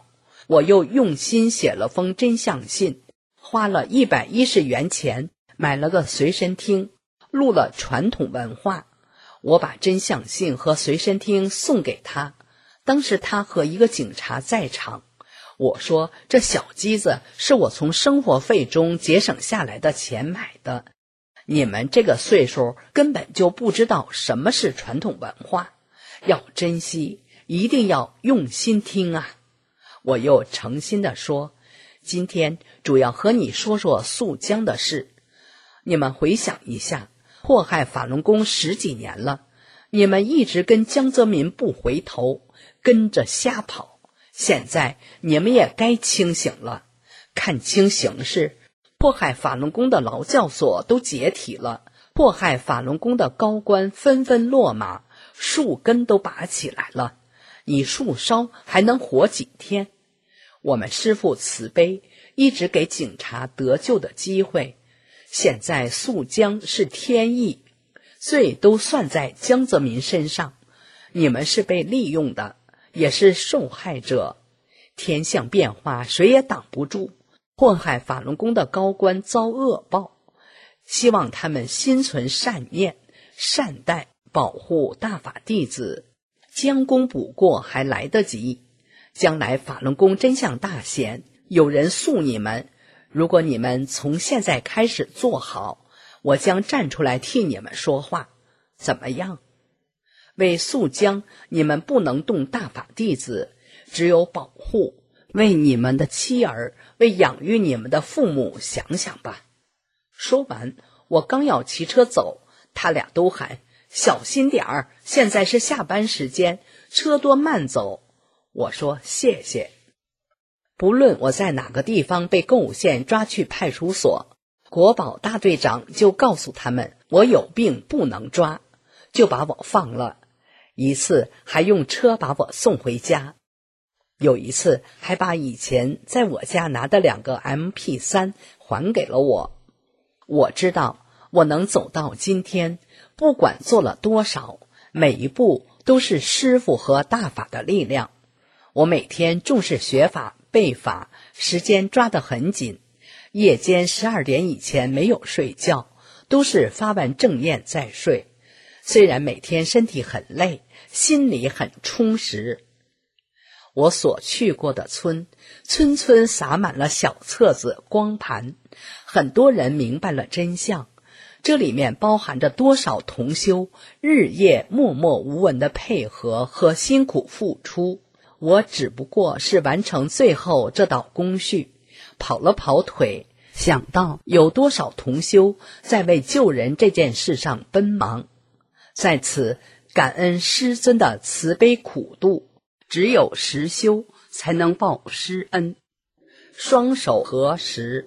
我又用心写了封真相信，花了110元钱买了个随身听，录了传统文化。我把真相信和随身听送给他，当时他和一个警察在场。我说，这小机子是我从生活费中节省下来的钱买的，你们这个岁数根本就不知道什么是传统文化，要珍惜，一定要用心听啊。我又诚心地说，今天主要和你说说肃江的事。你们回想一下，迫害法轮功10几年了，你们一直跟江泽民不回头，跟着瞎跑，现在你们也该清醒了，看清形势。迫害法轮功的劳教所都解体了，迫害法轮功的高官纷纷落马，树根都拔起来了，你树梢还能活几天？我们师父慈悲，一直给警察得救的机会，现在肃江是天意，罪都算在江泽民身上，你们是被利用的，也是受害者。天象变化，谁也挡不住，迫害法轮功的高官遭恶报，希望他们心存善念，善待保护大法弟子，将功补过还来得及。将来法轮功真相大显，有人诉你们，如果你们从现在开始做好，我将站出来替你们说话，怎么样？为肃江，你们不能动大法弟子，只有保护。为你们的妻儿，为养育你们的父母想想吧。说完，我刚要骑车走，他俩都喊小心点儿，现在是下班时间，车多慢走。我说谢谢。不论我在哪个地方被贡武县抓去派出所，国保大队长就告诉他们我有病不能抓，就把我放了。一次还用车把我送回家，有一次还把以前在我家拿的2个 MP3 还给了我。我知道我能走到今天，不管做了多少，每一步都是师父和大法的力量。我每天重视学法背法，时间抓得很紧，夜间12点以前没有睡觉，都是发完正念再睡。虽然每天身体很累，心里很充实。我所去过的村村洒满了小册子光盘，很多人明白了真相，这里面包含着多少同修日夜默默无闻的配合和辛苦付出。我只不过是完成最后这道工序，跑了跑腿，想到有多少同修在为救人这件事上奔忙，在此感恩师尊的慈悲苦度，只有实修才能报师恩。双手合十。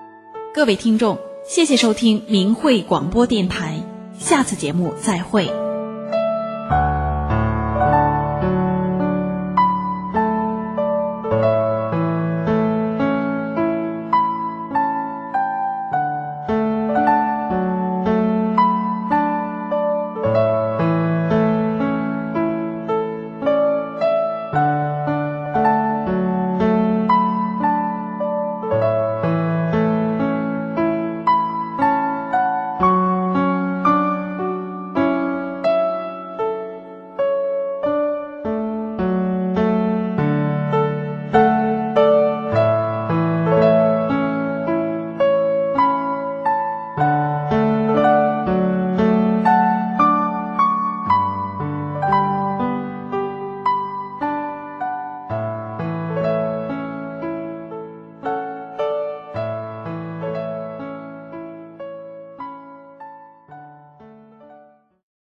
各位听众，谢谢收听明慧广播电台，下次节目再会。